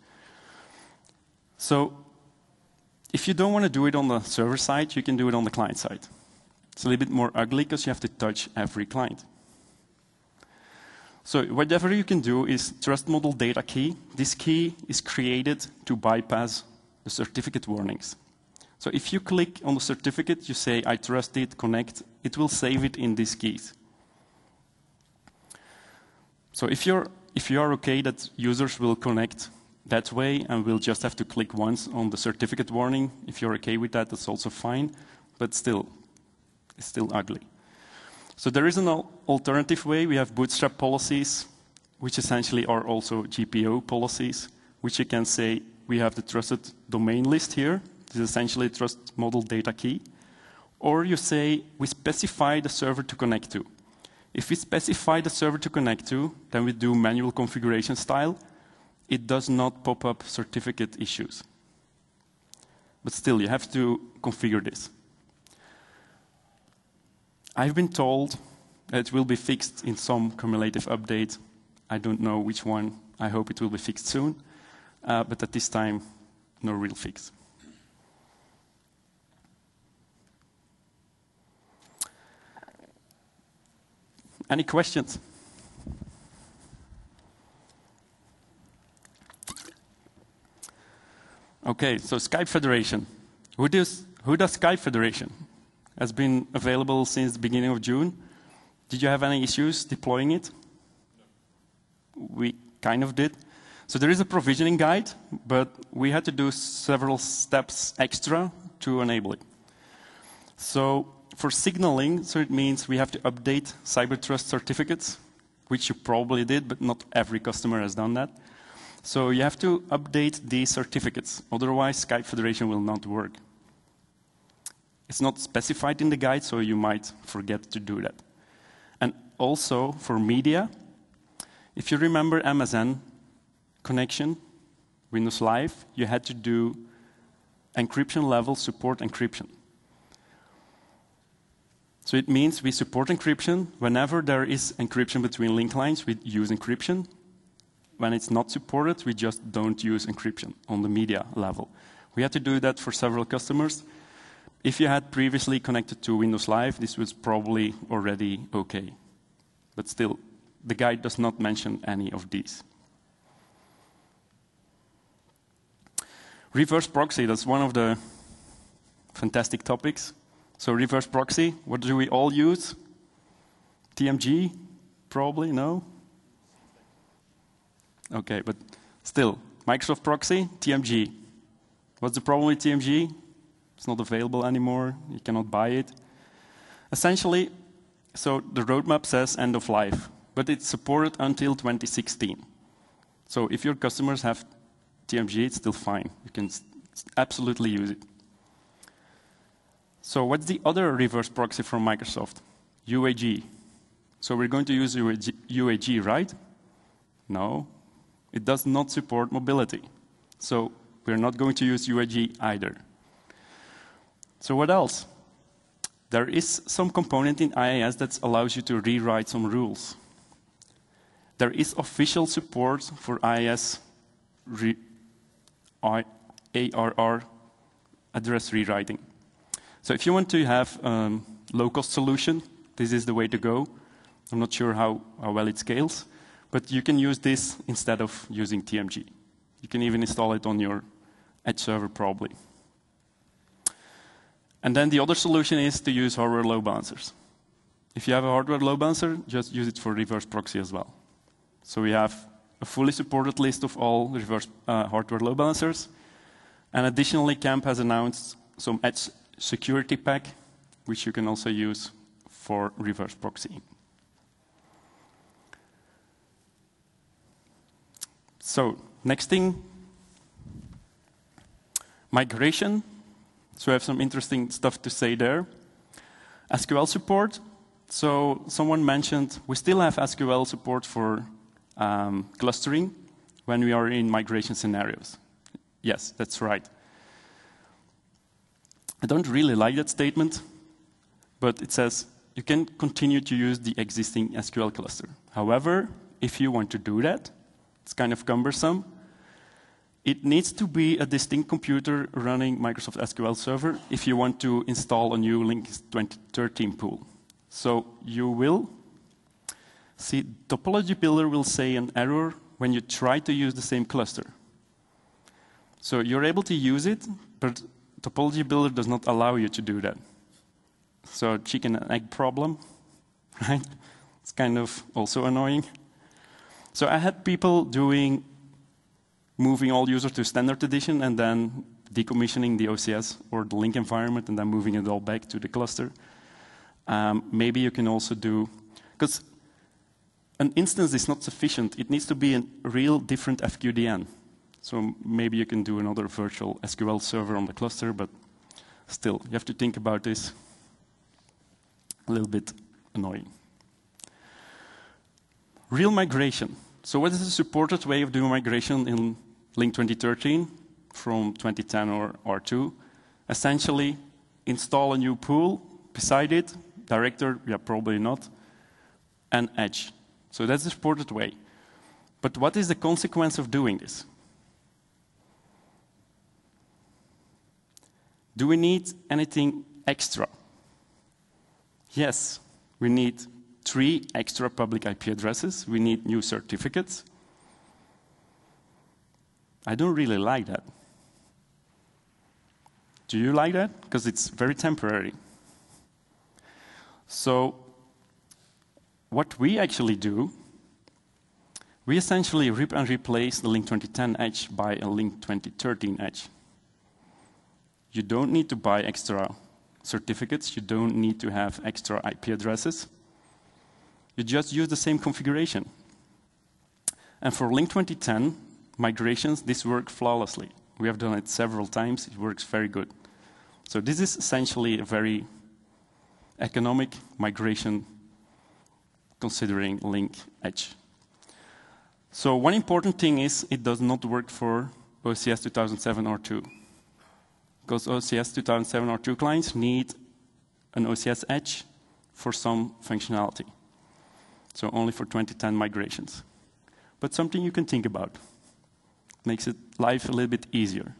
So if you don't want to do it on the server side, you can do it on the client side. It's a little bit more ugly, because you have to touch every client. So whatever you can do is trust model data key. This key is created to bypass the certificate warnings. So if you click on the certificate, you say, I trust it, connect, it will save it in these keys. So if you are okay that users will connect that way and will just have to click once on the certificate warning, if you're okay with that, that's also fine, but still, it's still ugly. So there is an alternative way. We have bootstrap policies, which essentially are also GPO policies, which you can say, we have the trusted domain list here. This is essentially a trust model data key. Or you say, we specify the server to connect to. If we specify the server to connect to, then we do manual configuration style. It does not pop up certificate issues. But still, you have to configure this. I've been told that it will be fixed in some cumulative update. I don't know which one. I hope it will be fixed soon. But at this time, no real fix. Any questions? Okay, so Skype Federation. Who does Skype Federation? Has been available since the beginning of June. Did you have any issues deploying it? No. We kind of did. So there is a provisioning guide, but we had to do several steps extra to enable it. So for signaling, so it means we have to update CyberTrust certificates, which you probably did, but not every customer has done that. So you have to update these certificates, otherwise Skype Federation will not work. It's not specified in the guide, so you might forget to do that. And also, for media, if you remember MSN connection, Windows Live, you had to do encryption level support encryption. So it means we support encryption. Whenever there is encryption between link lines, we use encryption. when it's not supported, we just don't use encryption on the media level. We had to do that for several customers. If you had previously connected to Windows Live, this was probably already okay. But still, the guide does not mention any of these. Reverse proxy, that's one of the fantastic topics. So reverse proxy, what do we all use? TMG? Probably, no? Okay, but still, Microsoft proxy, TMG. What's the problem with TMG? It's not available anymore, you cannot buy it. Essentially, so the roadmap says end of life, but it's supported until 2016. So if your customers have TMG, it's still fine. You can absolutely use it. So what's the other reverse proxy from Microsoft? UAG. So we're going to use UAG, right? No, it does not support mobility. So we're not going to use UAG either. So what else? There is some component in IIS that allows you to rewrite some rules. There is official support for IIS ARR address rewriting. So if you want to have a low-cost solution, this is the way to go. I'm not sure how well it scales, but you can use this instead of using TMG. You can even install it on your Edge server probably. And then the other solution is to use hardware load balancers. If you have a hardware load balancer, just use it for reverse proxy as well. So we have a fully supported list of all reverse hardware load balancers. And additionally, CAMP has announced some Edge security pack, which you can also use for reverse proxy. So next thing, migration. So I have some interesting stuff to say there. SQL support. So someone mentioned we still have SQL support for clustering when we are in migration scenarios. Yes, that's right. I don't really like that statement, but it says you can continue to use the existing SQL cluster. However, if you want to do that, it's kind of cumbersome. It needs to be a distinct computer running Microsoft SQL Server if you want to install a new Linux 2013 pool. So you will see Topology Builder will say an error when you try to use the same cluster. So you're able to use it, but Topology Builder does not allow you to do that. So chicken and egg problem, right? It's kind of also annoying. So I had people moving all users to standard edition and then decommissioning the OCS or the link environment and then moving it all back to the cluster. Maybe you can also do, because an instance is not sufficient. It needs to be a real different FQDN. So maybe you can do another virtual SQL server on the cluster, but still, you have to think about this. A little bit annoying. Real migration. So what is the supported way of doing migration in Link 2013 from 2010 or R2? Essentially, install a new pool, beside it, director, yeah, probably not, and Edge. So that's the supported way. But what is the consequence of doing this? Do we need anything extra? Yes, we need 3 extra public IP addresses. We need new certificates. I don't really like that. Do you like that? Because it's very temporary. So what we actually do, we essentially rip and replace the Link 2010 Edge by a Link 2013 Edge. You don't need to buy extra certificates. You don't need to have extra IP addresses. You just use the same configuration. And for Link 2010 migrations, this works flawlessly. We have done it several times. It works very good. So this is essentially a very economic migration considering Link Edge. So one important thing is it does not work for OCS 2007 R2. Because OCS 2007 R2 clients need an OCS Edge for some functionality. So only for 2010 migrations. but something you can think about. Makes it life a little bit easier.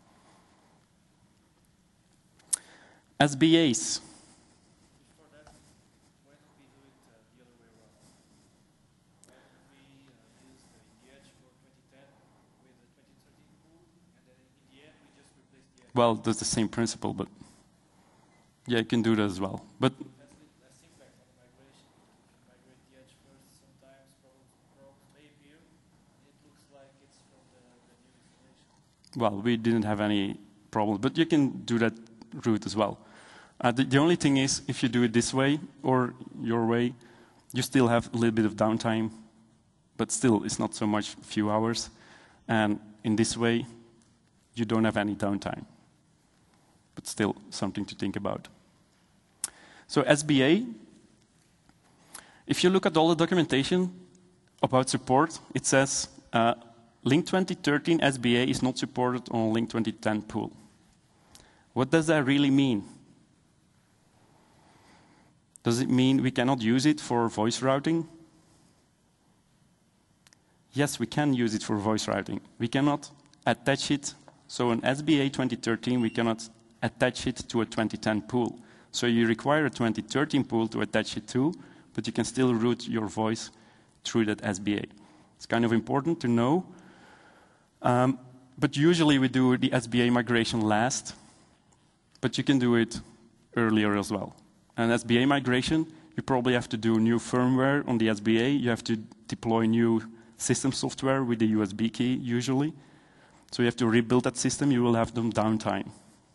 SBAs. Before that, why don't we do it the other way around? Why don't we use the edge for 2010 with the 2013 pool, and then in the end we just replace the edge? Well, that's the same principle, but yeah, you can do that as well. But Less impact on the migration. If you migrate the edge first, sometimes problems may appear, and it looks like it's from the new installation. well, we didn't have any problems, but you can do that route as well. The only thing is, if you do it this way or your way, you still have a little bit of downtime, but still, it's not so much, a few hours. And in this way, you don't have any downtime, but still something to think about. So SBA, if you look at all the documentation about support, it says Link 2013 SBA is not supported on Link 2010 pool. What does that really mean? Does it mean we cannot use it for voice routing? Yes, we can use it for voice routing. We cannot attach it. So in SBA 2013, we cannot attach it to a 2010 pool. So you require a 2013 pool to attach it to, but you can still route your voice through that SBA. It's kind of important to know. But usually we do the SBA migration last, but you can do it earlier as well. And SBA migration, you probably have to do new firmware on the SBA. You have to deploy new system software with the USB key, usually. So you have to rebuild that system. You will have some downtime.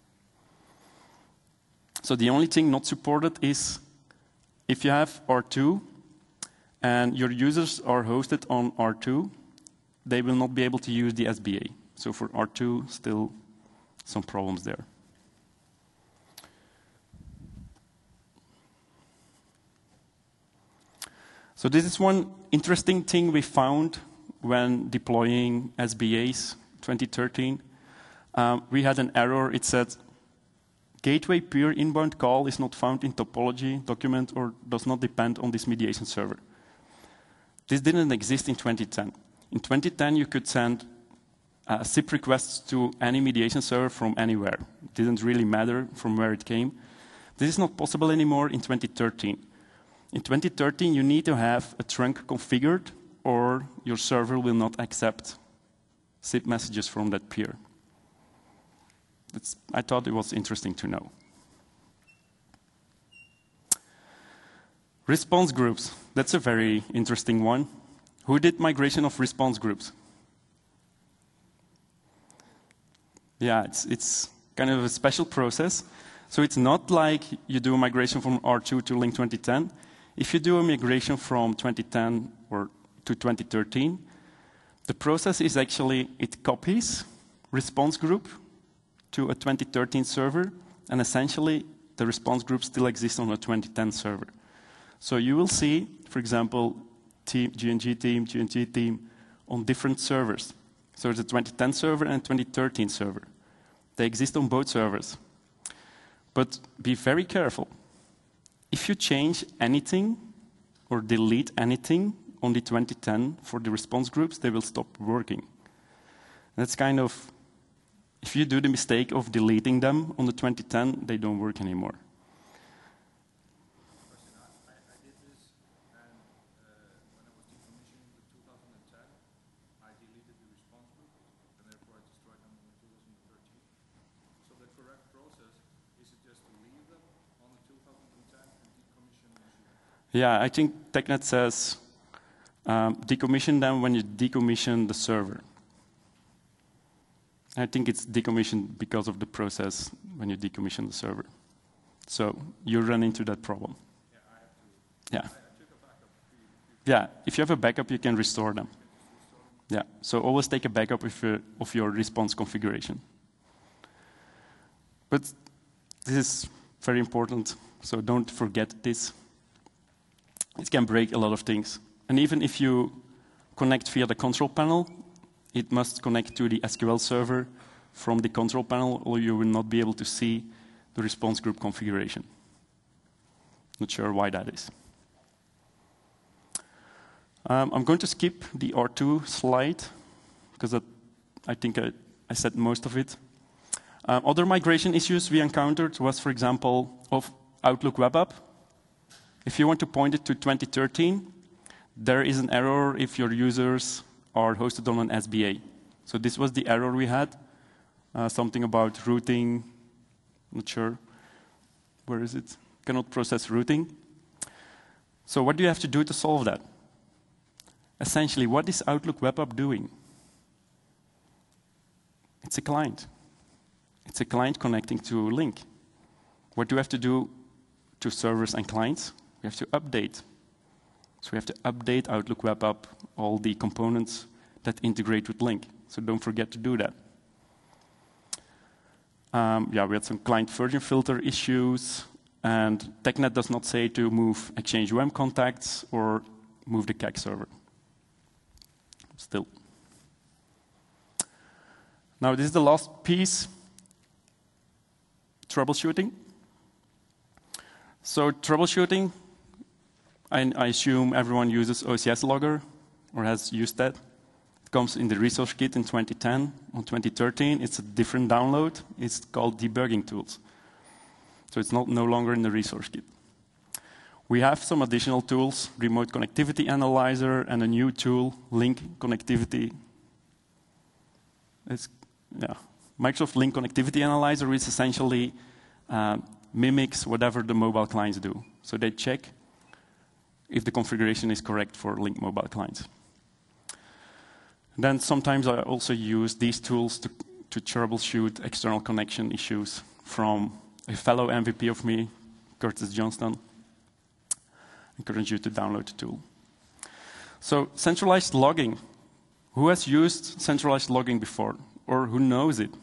So the only thing not supported is if you have R2 and your users are hosted on R2, they will not be able to use the SBA. So for R2, still some problems there. So this is one interesting thing we found when deploying SBAs 2013. We had an error. It said, gateway peer inbound call is not found in topology document or does not depend on this mediation server. This didn't exist in 2010. In 2010, you could send SIP requests to any mediation server from anywhere. It didn't really matter from where it came. This is not possible anymore in 2013. In 2013, you need to have a trunk configured, or your server will not accept SIP messages from that peer. I thought it was interesting to know. Response groups. That's a very interesting one. Who did migration of response groups? Yeah, it's kind of a special process. So it's not like you do a migration from R2 to Link 2010. If you do a migration from 2010 or to 2013, the process is actually it copies response group to a 2013 server, and essentially the response group still exists on a 2010 server. So you will see, for example, GNG team on different servers. So there's a 2010 server and a 2013 server. They exist on both servers. But be very careful. If you change anything or delete anything on the 2010 for the response groups, they will stop working. That's kind of, if you do the mistake of deleting them on the 2010, they don't work anymore. I did this, and when I was decommissioning the 2010, I deleted the response group, and therefore I destroyed them in 2013. So the correct process, is it just to leave them on the 2010 and decommission the machine? Yeah, I think TechNet says decommission them when you decommission the server. I think it's decommissioned because of the process when you decommission the server. So you run into that problem. Yeah, I have to. Yeah. I took a backup. Yeah, if you have a backup, you can restore them. Yeah, so always take a backup of your response configuration. But this is very important, so don't forget this. It can break a lot of things. And even if you connect via the control panel, it must connect to the SQL server from the control panel, or you will not be able to see the response group configuration. Not sure why that is. I'm going to skip the R2 slide, because I think I said most of it. Other migration issues we encountered was, for example, of Outlook Web App. If you want to point it to 2013, there is an error if your users are hosted on an SBA. So this was the error we had. Something about routing, not sure. Where is it? Cannot process routing. So what do you have to do to solve that? Essentially, what is Outlook Web App doing? It's a client. It's a client connecting to Lync. What do we have to do to servers and clients? We have to update. So we have to update Outlook Web App, all the components that integrate with Lync. So don't forget to do that. Yeah, we had some client version filter issues, and TechNet does not say to move Exchange WAM contacts or move the CAC server. Still. Now, this is the last piece, troubleshooting. So troubleshooting, I assume everyone uses OCS Logger or has used that. It comes in the resource kit in 2010. On 2013, it's a different download. It's called debugging tools. So it's no longer in the resource kit. We have some additional tools, Remote Connectivity Analyzer, and a new tool, Lync Connectivity. Microsoft Lync Connectivity Analyzer is essentially mimics whatever the mobile clients do. So they check if the configuration is correct for Lync mobile clients. Then sometimes I also use these tools to troubleshoot external connection issues from a fellow MVP of me, Curtis Johnston. I encourage you to download the tool. So centralized logging. Who has used centralized logging before? Or who knows it?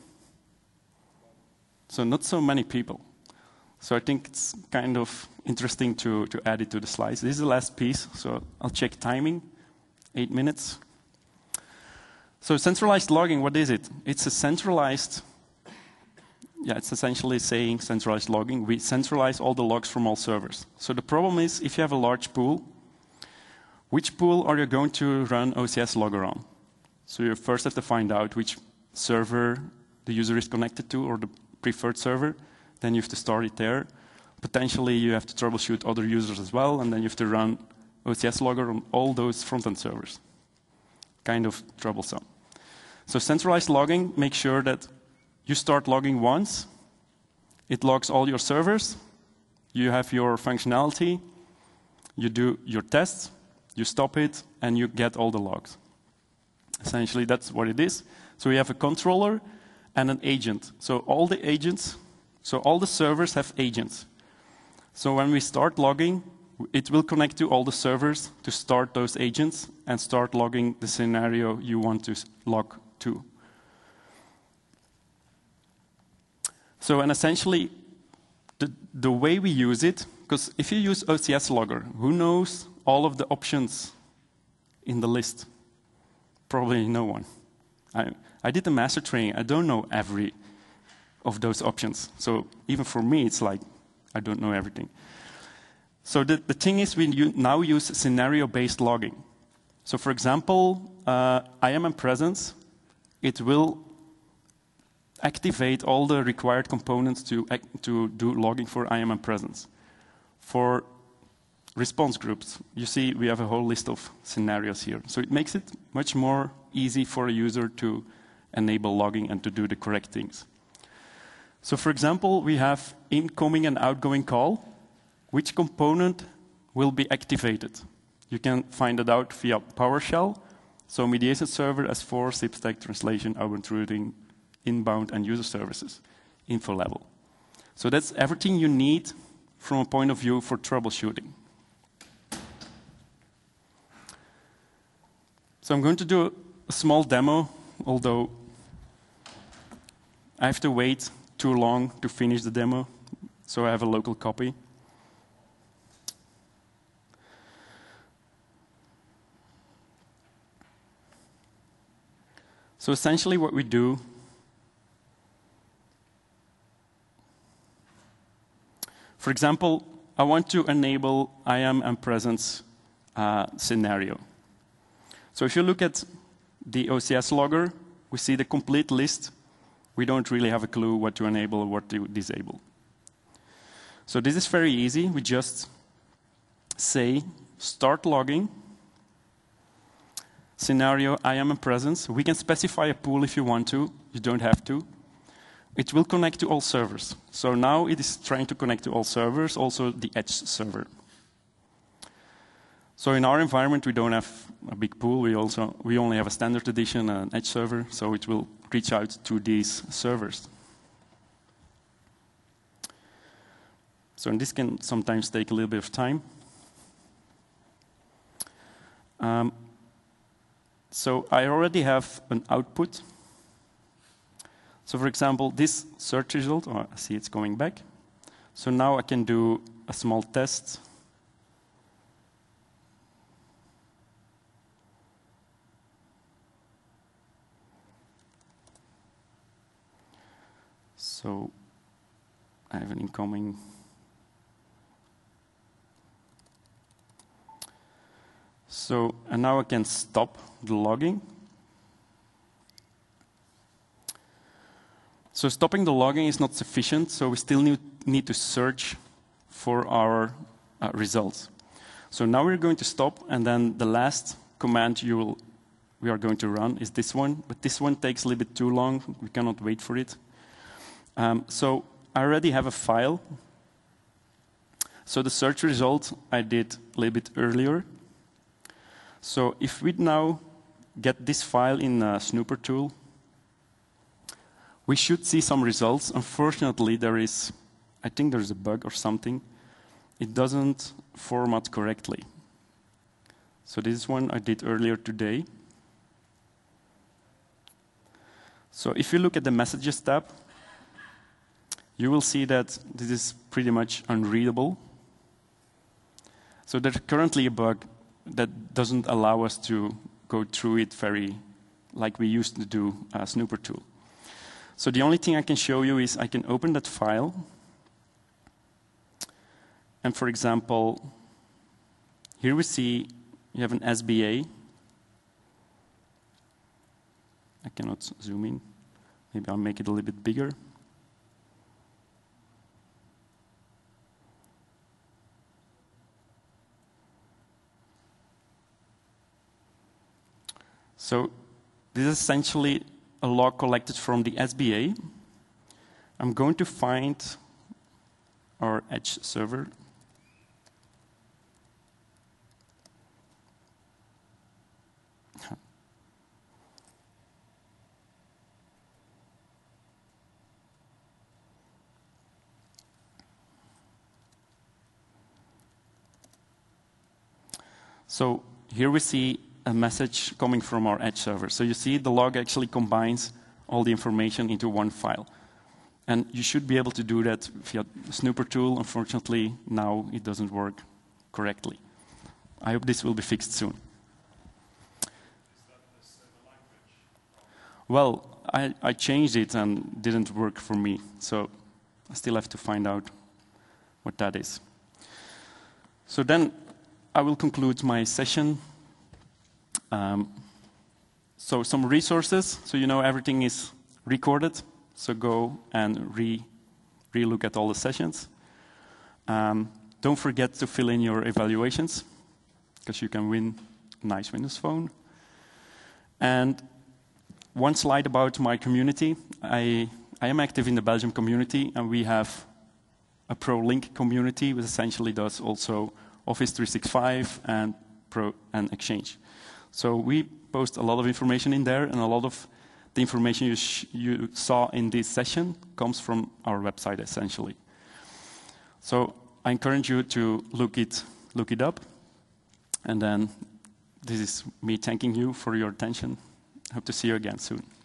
So not so many people. So I think it's kind of interesting to add it to the slides. This is the last piece, so I'll check timing, 8 minutes. So centralized logging, what is it? It's a centralized, it's essentially saying centralized logging. We centralize all the logs from all servers. So the problem is, if you have a large pool, which pool are you going to run OCS Logger on? So you first have to find out which server the user is connected to, or the preferred server. Then you have to start it there. Potentially, you have to troubleshoot other users as well, and then you have to run OCS Logger on all those front-end servers. Kind of troublesome. So centralized logging makes sure that you start logging once, it logs all your servers, you have your functionality, you do your tests, you stop it, and you get all the logs. Essentially, that's what it is. So we have a controller and an agent. So all the agents, so all the servers have agents. So when we start logging, it will connect to all the servers to start those agents and start logging the scenario you want to log to. So, and essentially, the way we use it, because if you use OCS Logger, who knows all of the options in the list? Probably no one. I did the master training. I don't know every of those options. So even for me, it's like, I don't know everything. So the thing is, we now use scenario-based logging. So for example, IAM presence, it will activate all the required components to do logging for IAM presence. For response groups, you see we have a whole list of scenarios here. So it makes it much more easy for a user to enable logging and to do the correct things. So for example, we have incoming and outgoing call. Which component will be activated? You can find it out via PowerShell. So mediation server, S4, SIP stack, translation, outbound routing, inbound, and user services, info level. So that's everything you need from a point of view for troubleshooting. So I'm going to do a small demo, although I have to wait too long to finish the demo, so I have a local copy. So essentially what we do, for example, I want to enable IAM and presence scenario. So if you look at the OCS logger, we see the complete list. We don't really have a clue what to enable or what to disable. So this is very easy. We just say start logging. Scenario, I am in presence. We can specify a pool if you want to. You don't have to. It will connect to all servers. So now it is trying to connect to all servers, also the Edge server. So in our environment, we don't have a big pool. We only have a standard edition, an Edge server, so it will reach out to these servers. So this can sometimes take a little bit of time. So I already have an output. So for example, this search result, I see it's going back. So now I can do a small test. So I have an incoming. So, and now I can stop the logging. So stopping the logging is not sufficient, so we still need to search for our results. So now we're going to stop, and then the last command we are going to run is this one, but this one takes a little bit too long. We cannot wait for it. So I already have a file. So the search result I did a little bit earlier. So if we now get this file in Snooper tool, we should see some results. Unfortunately, I think there's a bug or something. It doesn't format correctly. So this is one I did earlier today. So if you look at the Messages tab, you will see that this is pretty much unreadable. So there's currently a bug that doesn't allow us to go through it like we used to do Snooper tool. So the only thing I can show you is I can open that file. And for example, here we see you have an SBA. I cannot zoom in. Maybe I'll make it a little bit bigger. So this is essentially a log collected from the SBA. I'm going to find our Edge server. So here we see a message coming from our Edge server. So you see the log actually combines all the information into one file. And you should be able to do that via the Snooper tool. Unfortunately, now it doesn't work correctly. I hope this will be fixed soon. Is that the server language? Well, I changed it and didn't work for me. So I still have to find out what that is. So then I will conclude my session. So some resources, so you know everything is recorded, so go and re-look at all the sessions. Don't forget to fill in your evaluations, because you can win a nice Windows Phone. And one slide about my community. I am active in the Belgium community, and we have a ProLink community, which essentially does also Office 365 and Exchange. So we post a lot of information in there, and a lot of the information you saw in this session comes from our website, essentially. So I encourage you to look it up. And then this is me thanking you for your attention. Hope to see you again soon.